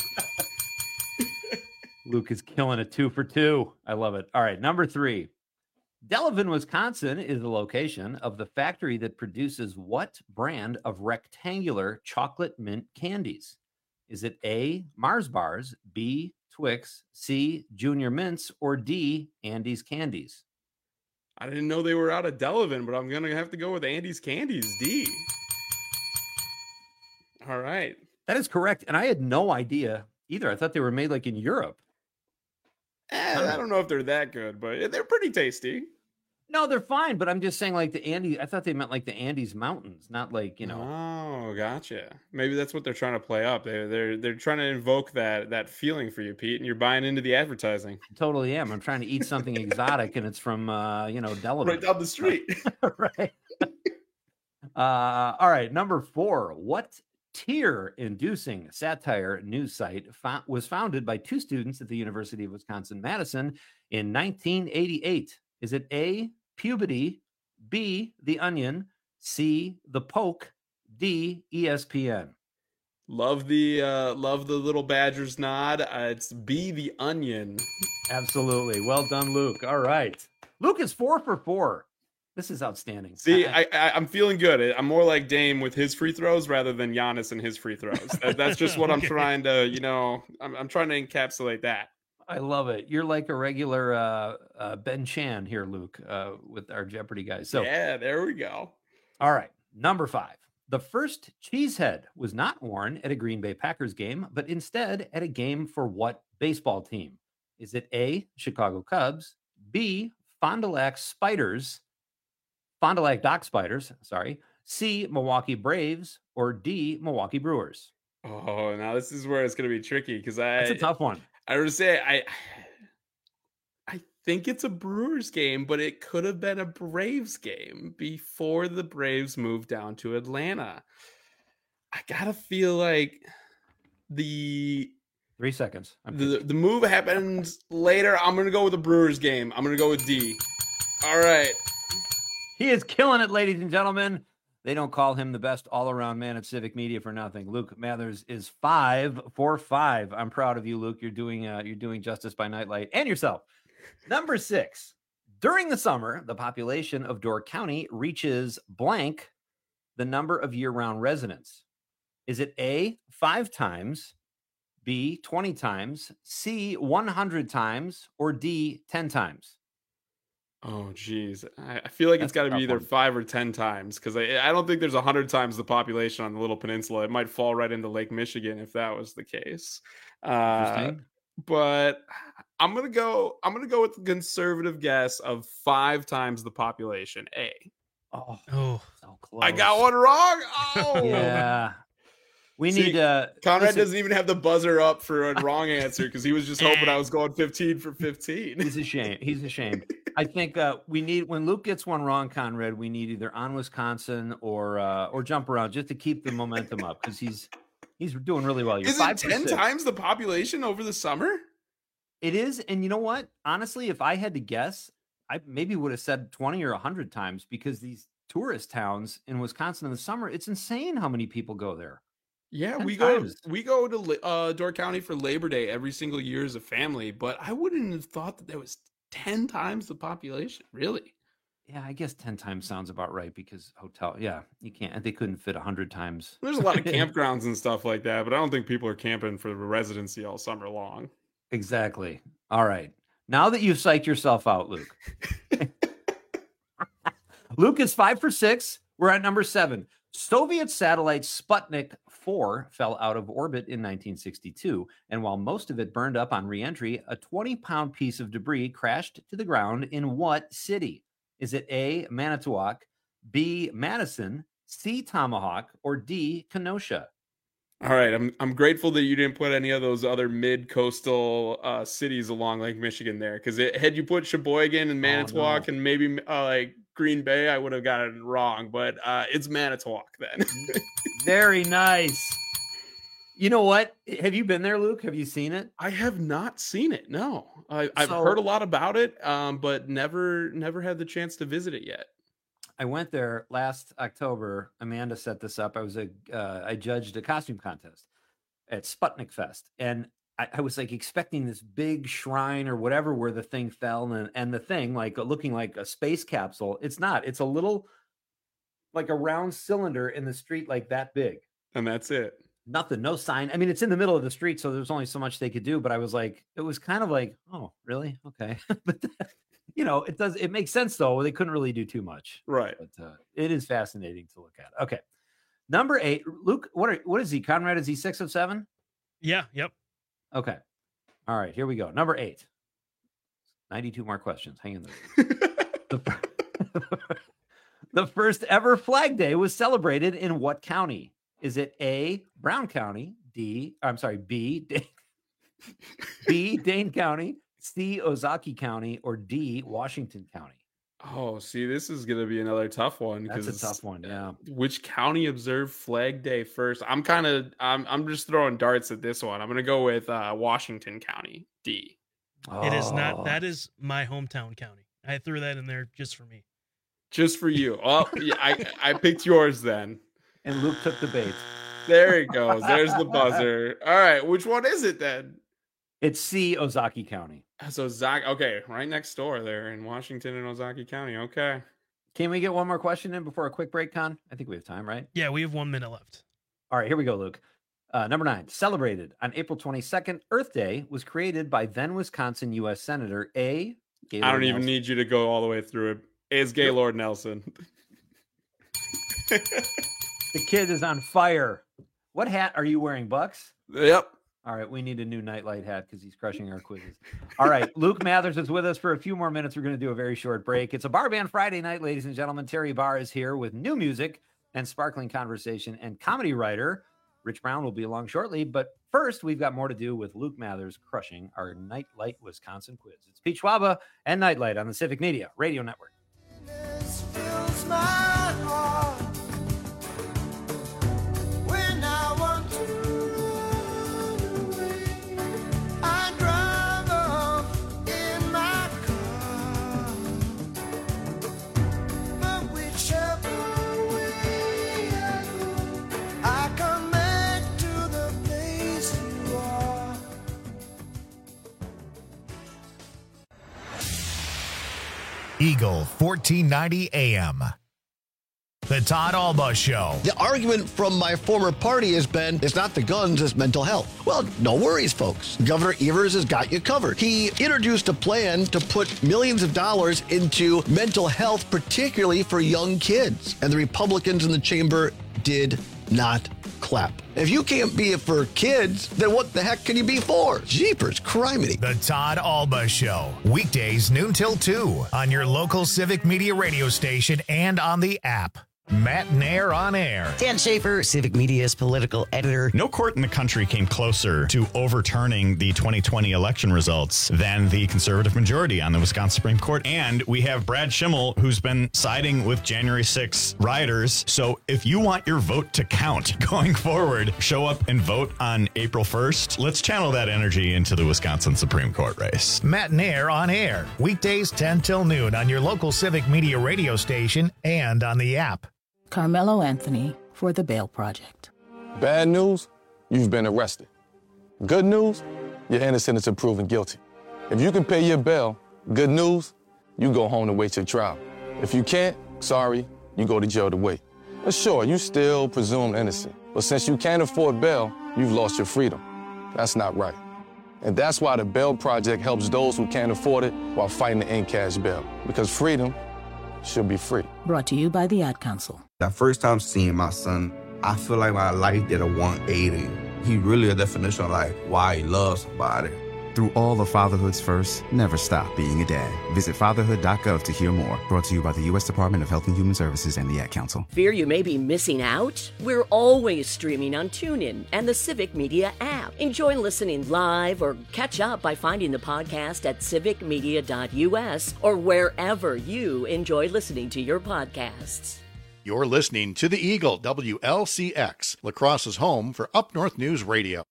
Luke is killing it two for two. I love it. All right, number three. Delavan, Wisconsin is the location of the factory that produces what brand of rectangular chocolate mint candies? Is it A, Mars Bars, B, Twix, C, Junior Mints, or D, Andy's Candies? I didn't know they were out of Delavan, but I'm going to have to go with Andy's Candies, D. All right. That is correct. And I had no idea either. I thought they were made like in Europe. Eh, I don't know if they're that good, but they're pretty tasty. No, they're fine. But I'm just saying like the Andy, I thought they meant like the Andes Mountains, not like, you know. Oh, gotcha. Maybe that's what they're trying to play up. They're, they're, they're trying to invoke that, that feeling for you, Pete, and you're buying into the advertising. I totally am. I'm trying to eat something exotic and it's from, uh, you know, Delavan. Right down the street. Right. uh, all right. Number four. What tear-inducing satire news site fo- was founded by two students at the University of Wisconsin-Madison in nineteen eighty-eight? Is it A, Puberty, B, The Onion, C, The Poke, D, E S P N? Love the uh, love the little Badgers nod. Uh, it's B, The Onion. Absolutely. Well done, Luke. All right. Luke is four for four. This is outstanding. See, I, I, I'm feeling good. I'm more like Dame with his free throws rather than Giannis and his free throws. That, that's just what I'm okay. trying to, you know, I'm, I'm trying to encapsulate that. I love it. You're like a regular uh, uh, Ben Chan here, Luke, uh, with our Jeopardy guys. So yeah, there we go. All right. Number five. The first cheesehead was not worn at a Green Bay Packers game, but instead at a game for what baseball team? Is it A, Chicago Cubs, B, Fond du Lac Spiders, Fond du Lac Dock Spiders, sorry, C, Milwaukee Braves, or D, Milwaukee Brewers? Oh, now this is where it's going to be tricky because I. That's a tough one. I would say I. I think it's a Brewers game, but it could have been a Braves game before the Braves moved down to Atlanta. I gotta feel like the three seconds. The the move happens later. I'm gonna go with the Brewers game. I'm gonna go with D. All right. He is killing it, ladies and gentlemen. They don't call him the best all-around man at Civic Media for nothing. Luke Mathers is five for five. I'm proud of you, Luke. You're doing uh, you're doing justice by nightlight and yourself. Number six. During the summer, the population of Door County reaches blank the number of year-round residents. Is it A, five times, B, twenty times, C, one hundred times, or D, ten times? Oh, geez. I, I feel like That's it's got to a be tough either one. five or ten times because I, I don't think there's one hundred times the population on the Little Peninsula. It might fall right into Lake Michigan if that was the case. Uh, Interesting. but I'm gonna go. I'm gonna go with the conservative guess of five times the population. A. Oh, Oh, so close. I got one wrong. Oh, Yeah. We See, need uh Conrad listen, doesn't even have the buzzer up for a wrong answer because he was just hoping I was going fifteen for fifteen. He's ashamed. He's ashamed. I think uh, we need when Luke gets one wrong, Conrad. We need either on Wisconsin or uh, or jump around just to keep the momentum up because he's he's doing really well. You're Is five it for ten six. times the population over the summer? It is, and you know what? Honestly, if I had to guess, I maybe would have said twenty or a hundred times because these tourist towns in Wisconsin in the summer, it's insane how many people go there. Yeah, ten we go times. we go to La- uh, Door County for Labor Day every single year as a family, but I wouldn't have thought that there was ten times the population. Really? Yeah, I guess ten times sounds about right because hotel. Yeah, you can't. They couldn't fit a hundred times. There's a lot of campgrounds and stuff like that, but I don't think people are camping for the residency all summer long. Exactly. All right. Now that you've psyched yourself out, Luke. Luke is five for six. We're at number seven. Soviet satellite Sputnik four fell out of orbit in nineteen sixty-two, and while most of it burned up on re-entry, a twenty-pound piece of debris crashed to the ground in what city? Is it A, Manitowoc, B, Madison, C, Tomahawk, or D, Kenosha? All right, I'm I'm grateful that you didn't put any of those other mid-coastal uh, cities along Lake Michigan there, because had you put Sheboygan and Manitowoc no. and maybe uh, like Green Bay, I would have gotten it wrong. But uh, it's Manitowoc then. Very nice. You know what? Have you been there, Luke? Have you seen it? I have not seen it. No, I, I've So- heard a lot about it, um, but never never had the chance to visit it yet. I went there last October. Amanda set this up. I was a uh, I judged a costume contest at Sputnik Fest, and I, I was like expecting this big shrine or whatever where the thing fell, and and the thing like looking like a space capsule. It's not. It's a little like a round cylinder in the street, like that big. And that's it. Nothing, no sign. I mean, it's in the middle of the street, so there's only so much they could do. But I was like, it was kind of like, oh, really? Okay, but. You know, it does. It makes sense though. They couldn't really do too much, right? But uh, it is fascinating to look at. Okay, number eight, Luke. What are what is he? Conrad, is he six of seven? Yeah. Yep. Okay. All right. Here we go. Number eight. Ninety-two more questions. Hang in there. the, the first ever Flag Day was celebrated in what county? Is it A, Brown County? D. I'm sorry. B. Dane, B. Dane County. C, Ozaki County, or D, Washington County? Oh, see, this is going to be another tough one. That's a tough one, yeah. Which county observed Flag Day first? I'm kind of, I'm, I'm just throwing darts at this one. I'm going to go with uh, Washington County, D. It is not. That is my hometown county. I threw that in there just for me. Just for you. Oh, yeah, I, I picked yours then. And Luke took the bait. There he goes. There's the buzzer. All right, which one is it then? It's C, Ozaki County. So Zach, okay, right next door there in Washington and Ozaki County. Okay. Can we get one more question in before a quick break, Con? I think we have time, right? Yeah, we have one minute left. All right, here we go, Luke. Uh, number nine, celebrated on April twenty-second, Earth Day was created by then Wisconsin U S Senator A. Gaylord I don't even Nelson. need you to go all the way through it. It's Gaylord Nelson. The kid is on fire. What hat are you wearing, Bucks? Yep. All right, we need a new nightlight hat because he's crushing our quizzes. All right, Luke Mathers is with us for a few more minutes. We're going to do a very short break. It's a Bar Band Friday night, ladies and gentlemen. Terry Barr is here with new music and sparkling conversation, and comedy writer Rich Brown will be along shortly. But first, we've got more to do with Luke Mathers crushing our Nightlight Wisconsin quiz. It's Pete Schwaba and Nightlight on the Civic Media Radio Network. Fills my heart when I want to run away. I drive off in my car, but whichever way I go, I come back to the place you are. Eagle fourteen ninety A M. The Todd Alba Show. The argument from my former party has been, it's not the guns, it's mental health. Well, no worries, folks. Governor Evers has got you covered. He introduced a plan to put millions of dollars into mental health, particularly for young kids. And the Republicans in the chamber did not clap. If you can't be it for kids, then what the heck can you be for? Jeepers, criminy. The Todd Alba Show. Weekdays noon till two on your local Civic Media radio station and on the app. Matt Nair on air. Dan Schaefer, Civic Media's political editor. No court in the country came closer to overturning the twenty twenty election results than the conservative majority on the Wisconsin Supreme Court. And we have Brad Schimmel, who's been siding with January sixth rioters. So if you want your vote to count going forward, show up and vote on April first. Let's channel that energy into the Wisconsin Supreme Court race. Matt Nair on air. Weekdays ten till noon on your local Civic Media radio station and on the app. Carmelo Anthony for the Bail Project. Bad news, you've been arrested. Good news, you're innocent until proven guilty. If you can pay your bail, good news, you go home to wait your trial. If you can't, sorry, you go to jail to wait. But sure, you still presumed innocent. But since you can't afford bail, you've lost your freedom. That's not right. And that's why the Bail Project helps those who can't afford it while fighting to end cash bail. Because freedom should be free. Brought to you by the Ad Council. That first time seeing my son, I feel like my life did a one eighty. He really a definition of like why he loves somebody. Through all of fatherhood's first, never stop being a dad. Visit fatherhood dot gov to hear more. Brought to you by the U S Department of Health and Human Services and the Ad Council. Fear you may be missing out? We're always streaming on TuneIn and the Civic Media app. Enjoy listening live or catch up by finding the podcast at civic media dot u s or wherever you enjoy listening to your podcasts. You're listening to the Eagle, W L C X, La Crosse's home for Up North News Radio.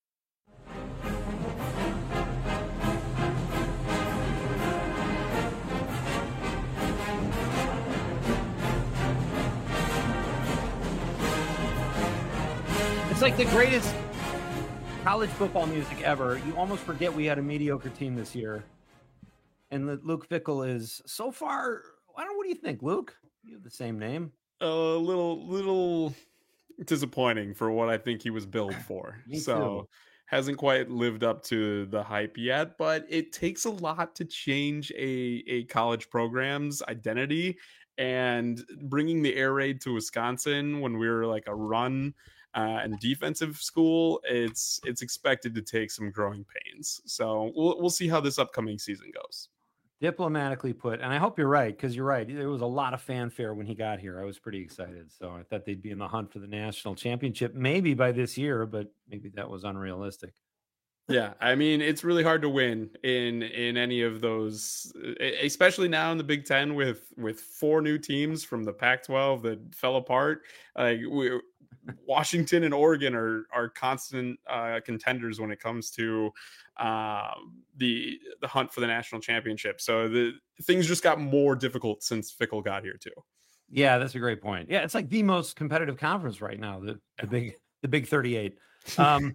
It's like the greatest college football music ever. You almost forget we had a mediocre team this year. And Luke Fickell is so far. I don't know. What do you think, Luke? You have the same name. A little, little disappointing for what I think he was billed for. Me so too. hasn't quite lived up to the hype yet, but it takes a lot to change a, a college program's identity, and bringing the air raid to Wisconsin when we were like a run uh, and defensive school, it's, it's expected to take some growing pains. So we'll, we'll see how this upcoming season goes. Diplomatically put, and I hope you're right, because you're right. There was a lot of fanfare when he got here. I was pretty excited. So I thought they'd be in the hunt for the national championship, maybe by this year, but maybe that was unrealistic. Yeah, I mean, it's really hard to win in in any of those, especially now in the Big Ten with with four new teams from the Pac twelve that fell apart. Like we, Washington and Oregon are are constant uh, contenders when it comes to uh, the the hunt for the national championship. So the things just got more difficult since Fickell got here too. Yeah, that's a great point. Yeah, it's like the most competitive conference right now. The the big the Big thirty-eight. Um,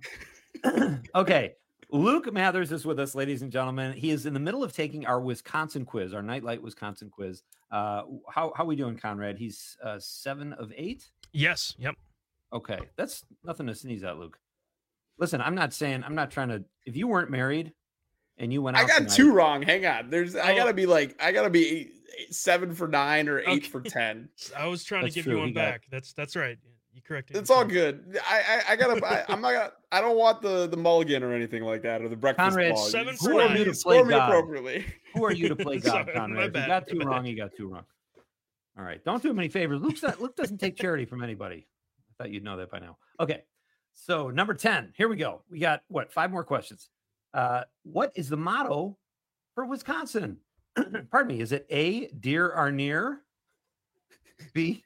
okay. Luke Mathers is with us, ladies and gentlemen. He is in the middle of taking our Wisconsin quiz, our Nightlight Wisconsin quiz. Uh, how how we doing, Conrad? He's uh, seven of eight. Yes. Yep. Okay, that's nothing to sneeze at, Luke. Listen, I'm not saying I'm not trying to. If you weren't married and you went out, I got tonight, two wrong. Hang on. There's I Oh. gotta be like I gotta be eight, eight, seven for nine or eight Okay. for ten. I was trying That's to give true, you one he got- back. That's that's right. You corrected. It's all good. I I, I gotta. I, I'm not. Gonna, I don't want the the mulligan or anything like that or the breakfast Conrad, ball. seven You for score nine. me, You to score play me God. appropriately. Who are you to play God, Sorry, Conrad? my If you bad, got two my wrong, bad. you got two wrong. All right, don't do him any favors. Luke's not, Luke doesn't take charity from anybody. I thought you'd know that by now. Okay, so number ten. Here we go. We got what? Five more questions. Uh, what is the motto for Wisconsin? Pardon me. Is it A, deer are near? B,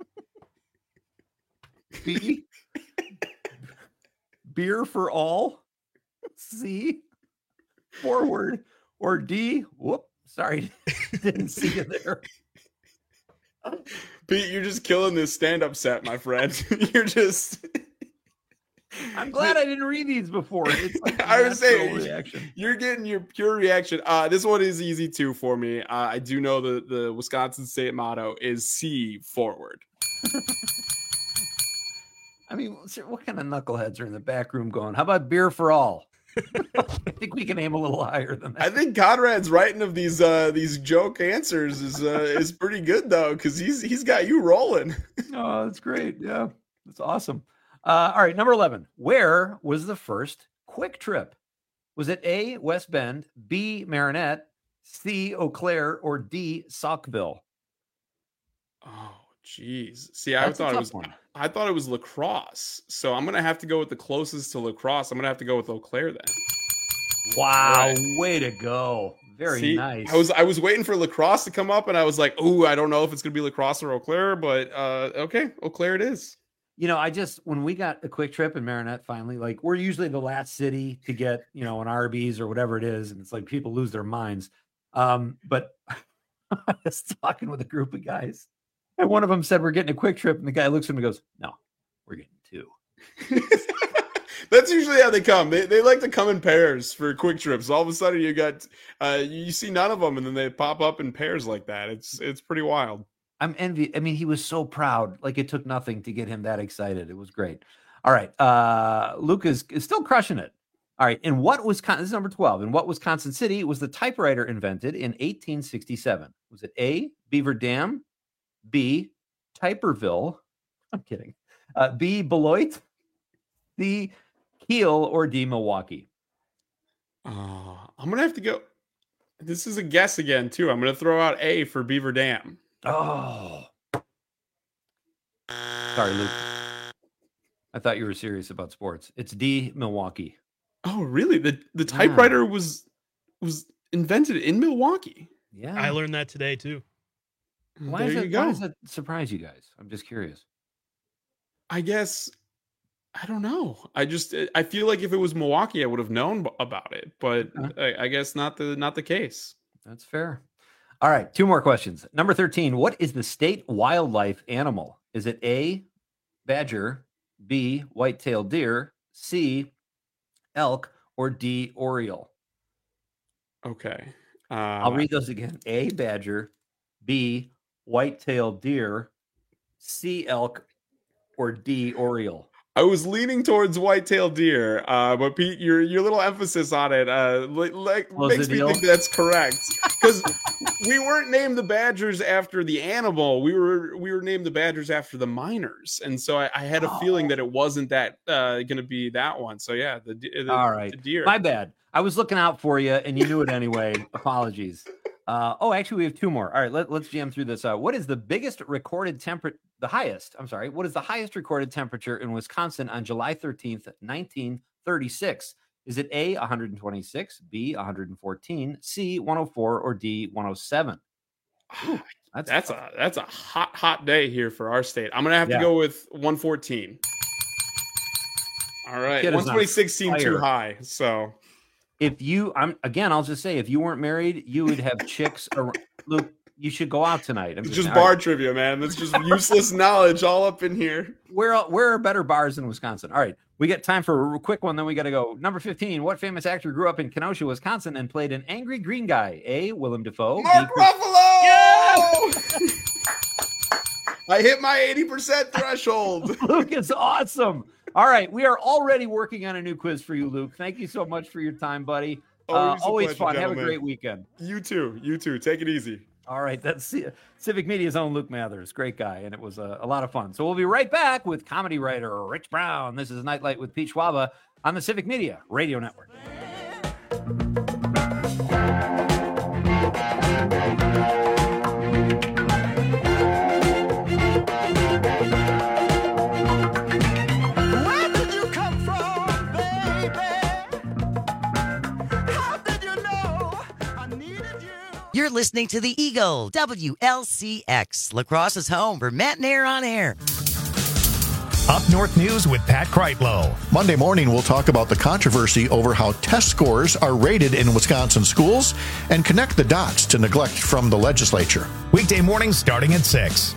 B, beer for all? C, forward? Or D, whoop, sorry, didn't see you there. Pete, you're just killing this stand-up set, my friend. You're just. I'm glad I didn't read these before. It's like a I was natural saying, reaction. you're getting your pure reaction. Uh, this one is easy too for me. Uh, I do know the the Wisconsin state motto is C, forward. I mean, what kind of knuckleheads are in the back room going, how about beer for all? I think we can aim a little higher than that. I think Conrad's writing of these uh, these joke answers is uh, is pretty good though, because he's he's got you rolling. Oh, that's great. Yeah, that's awesome. Uh, all right, number eleven. Where was the first Quick Trip? Was it A, West Bend, B, Marinette, C, Eau Claire, or D, Saukville? Oh, geez. See, I That's a thought it tough was one. I thought it was La Crosse, so I'm gonna have to go with the closest to La Crosse. I'm gonna have to go with Eau Claire then. Wow, All right. way to go. Very See, nice. I was I was waiting for La Crosse to come up, and I was like, "Oh, I don't know if it's gonna be La Crosse or Eau Claire," but uh, okay, Eau Claire it is. You know, I just, when we got a Quick Trip in Marinette finally, like we're usually the last city to get, you know, an Arby's or whatever it is. And it's like people lose their minds. Um, but I was talking with a group of guys and one of them said, we're getting a Quick Trip. And the guy looks at him and goes, no, we're getting two. That's usually how they come. They they like to come in pairs for quick trips. All of a sudden, you got uh, you see none of them, and then they pop up in pairs like that. It's it's pretty wild. I'm envy. I mean, he was so proud. Like it took nothing to get him that excited. It was great. All right. Uh, Luke is, is still crushing it. All right. In what Wisconsin, this is number twelve. In what Wisconsin city was the typewriter invented in eighteen sixty-seven? Was it A, Beaver Dam, B, Typerville? I'm kidding. Uh, B, Beloit, C, Kiel, or D, Milwaukee? Uh, I'm gonna have to go. This is a guess again too. I'm gonna throw out A for Beaver Dam. Oh, sorry, Luke. I thought you were serious about sports. It's D, Milwaukee. Oh, really? The the typewriter yeah. was was invented in Milwaukee. Yeah, I learned that today too. Why, there is you it, go. why does that surprise you guys? I'm just curious. I guess I don't know. I just I feel like if it was Milwaukee, I would have known about it, but Okay. I, I guess not the not the case. That's fair. All right, two more questions. Number thirteen, what is the state wildlife animal? Is it A, badger, B, white-tailed deer, C, elk, or D, oriole? Okay. Uh, I'll read those again. A, badger, B, white-tailed deer, C, elk, or D, oriole. I was leaning towards white-tailed deer, uh, but Pete, your your little emphasis on it uh, like, like Close makes the me deal. think that's correct. Because we weren't named the Badgers after the animal; we were we were named the Badgers after the miners, and so I, I had a Oh. feeling that it wasn't that uh, going to be that one. So yeah, the, the, All right. the deer. My bad. I was looking out for you, and you knew it anyway. Apologies. Uh, oh, actually, we have two more. All right, let, let's jam through this. Uh, what is the biggest recorded temperature? The highest, I'm sorry. What is the highest recorded temperature in Wisconsin on July thirteenth, nineteen thirty-six? Is it A, one hundred twenty-six, B, one hundred fourteen, C, one oh four, or D, one oh seven? Ooh, that's That's a that's a hot hot day here for our state. I'm gonna have Yeah. to go with one fourteen. All right, Kid is one on twenty-six seemed too fire. high. So If you, I'm again, I'll just say, if you weren't married, you would have chicks. Around. Luke, you should go out tonight. I'm it's just all bar right. trivia, man. That's just useless knowledge all up in here. Where where are better bars in Wisconsin? All right, we got time for a quick one. Then we got to go. Number fifteen. What famous actor grew up in Kenosha, Wisconsin, and played an angry green guy? A, Willem Dafoe. Mark B, Chris- Ruffalo! I hit my eighty percent threshold. Luke is awesome. All right, we are already working on a new quiz for you, Luke. Thank you so much for your time, buddy. Uh, Always a always pleasure, fun. Have a gentlemen. great weekend. You too. You too. Take it easy. All right, that's C- Civic Media's own Luke Mathers. Great guy, and it was a, a lot of fun. So we'll be right back with comedy writer Rich Brown. This is Nightlight with Pete Schwaba on the Civic Media Radio Network. Where did you come from, baby? How did you know I needed you? You're listening to the Eagle, W L C X, La Crosse's home for Matt and Air on Air. Up North News with Pat Kreitlow. Monday morning, we'll talk about the controversy over how test scores are rated in Wisconsin schools and connect the dots to neglect from the legislature. Weekday mornings starting at six.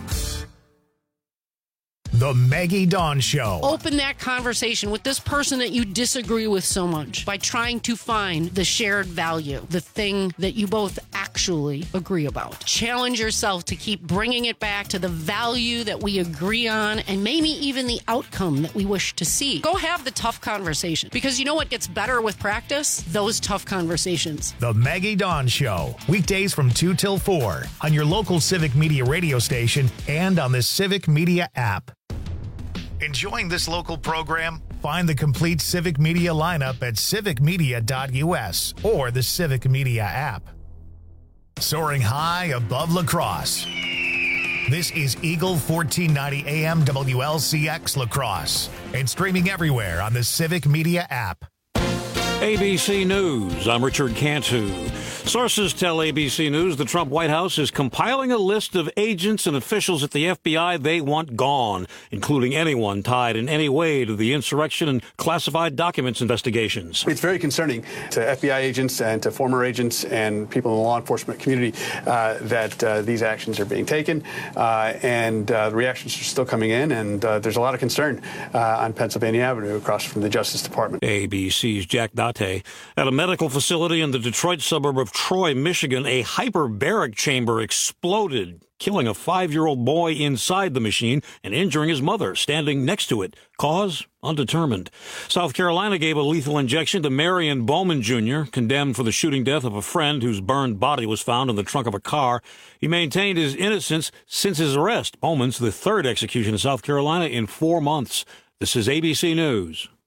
The Maggie Dawn Show. Open that conversation with this person that you disagree with so much by trying to find the shared value, the thing that you both act actually agree about. Challenge yourself to keep bringing it back to the value that we agree on and maybe even the outcome that we wish to see. Go have the tough conversation, because you know what gets better with practice? Those tough conversations. The Maggie Dawn Show, weekdays from two till four on your local Civic Media radio station and on the Civic Media app. Enjoying this local program? Find the complete Civic Media lineup at civic media dot u s or the Civic Media app. Soaring high above La Crosse. This is Eagle fourteen ninety A M W L C X La Crosse and streaming everywhere on the Civic Media app. A B C News, I'm Richard Cantu. Sources tell A B C News the Trump White House is compiling a list of agents and officials at the F B I they want gone, including anyone tied in any way to the insurrection and classified documents investigations. It's very concerning to F B I agents and to former agents and people in the law enforcement community uh, that uh, these actions are being taken, uh, and uh, the reactions are still coming in, and uh, there's a lot of concern uh, on Pennsylvania Avenue across from the Justice Department. A B C's Jack Date. At a medical facility in the Detroit suburb of Troy, Michigan, a hyperbaric chamber exploded, killing a five-year-old boy inside the machine and injuring his mother standing next to it. Cause? Undetermined. South Carolina gave a lethal injection to Marion Bowman Junior, condemned for the shooting death of a friend whose burned body was found in the trunk of a car. He maintained his innocence since his arrest. Bowman's the third execution in South Carolina in four months. This is A B C News.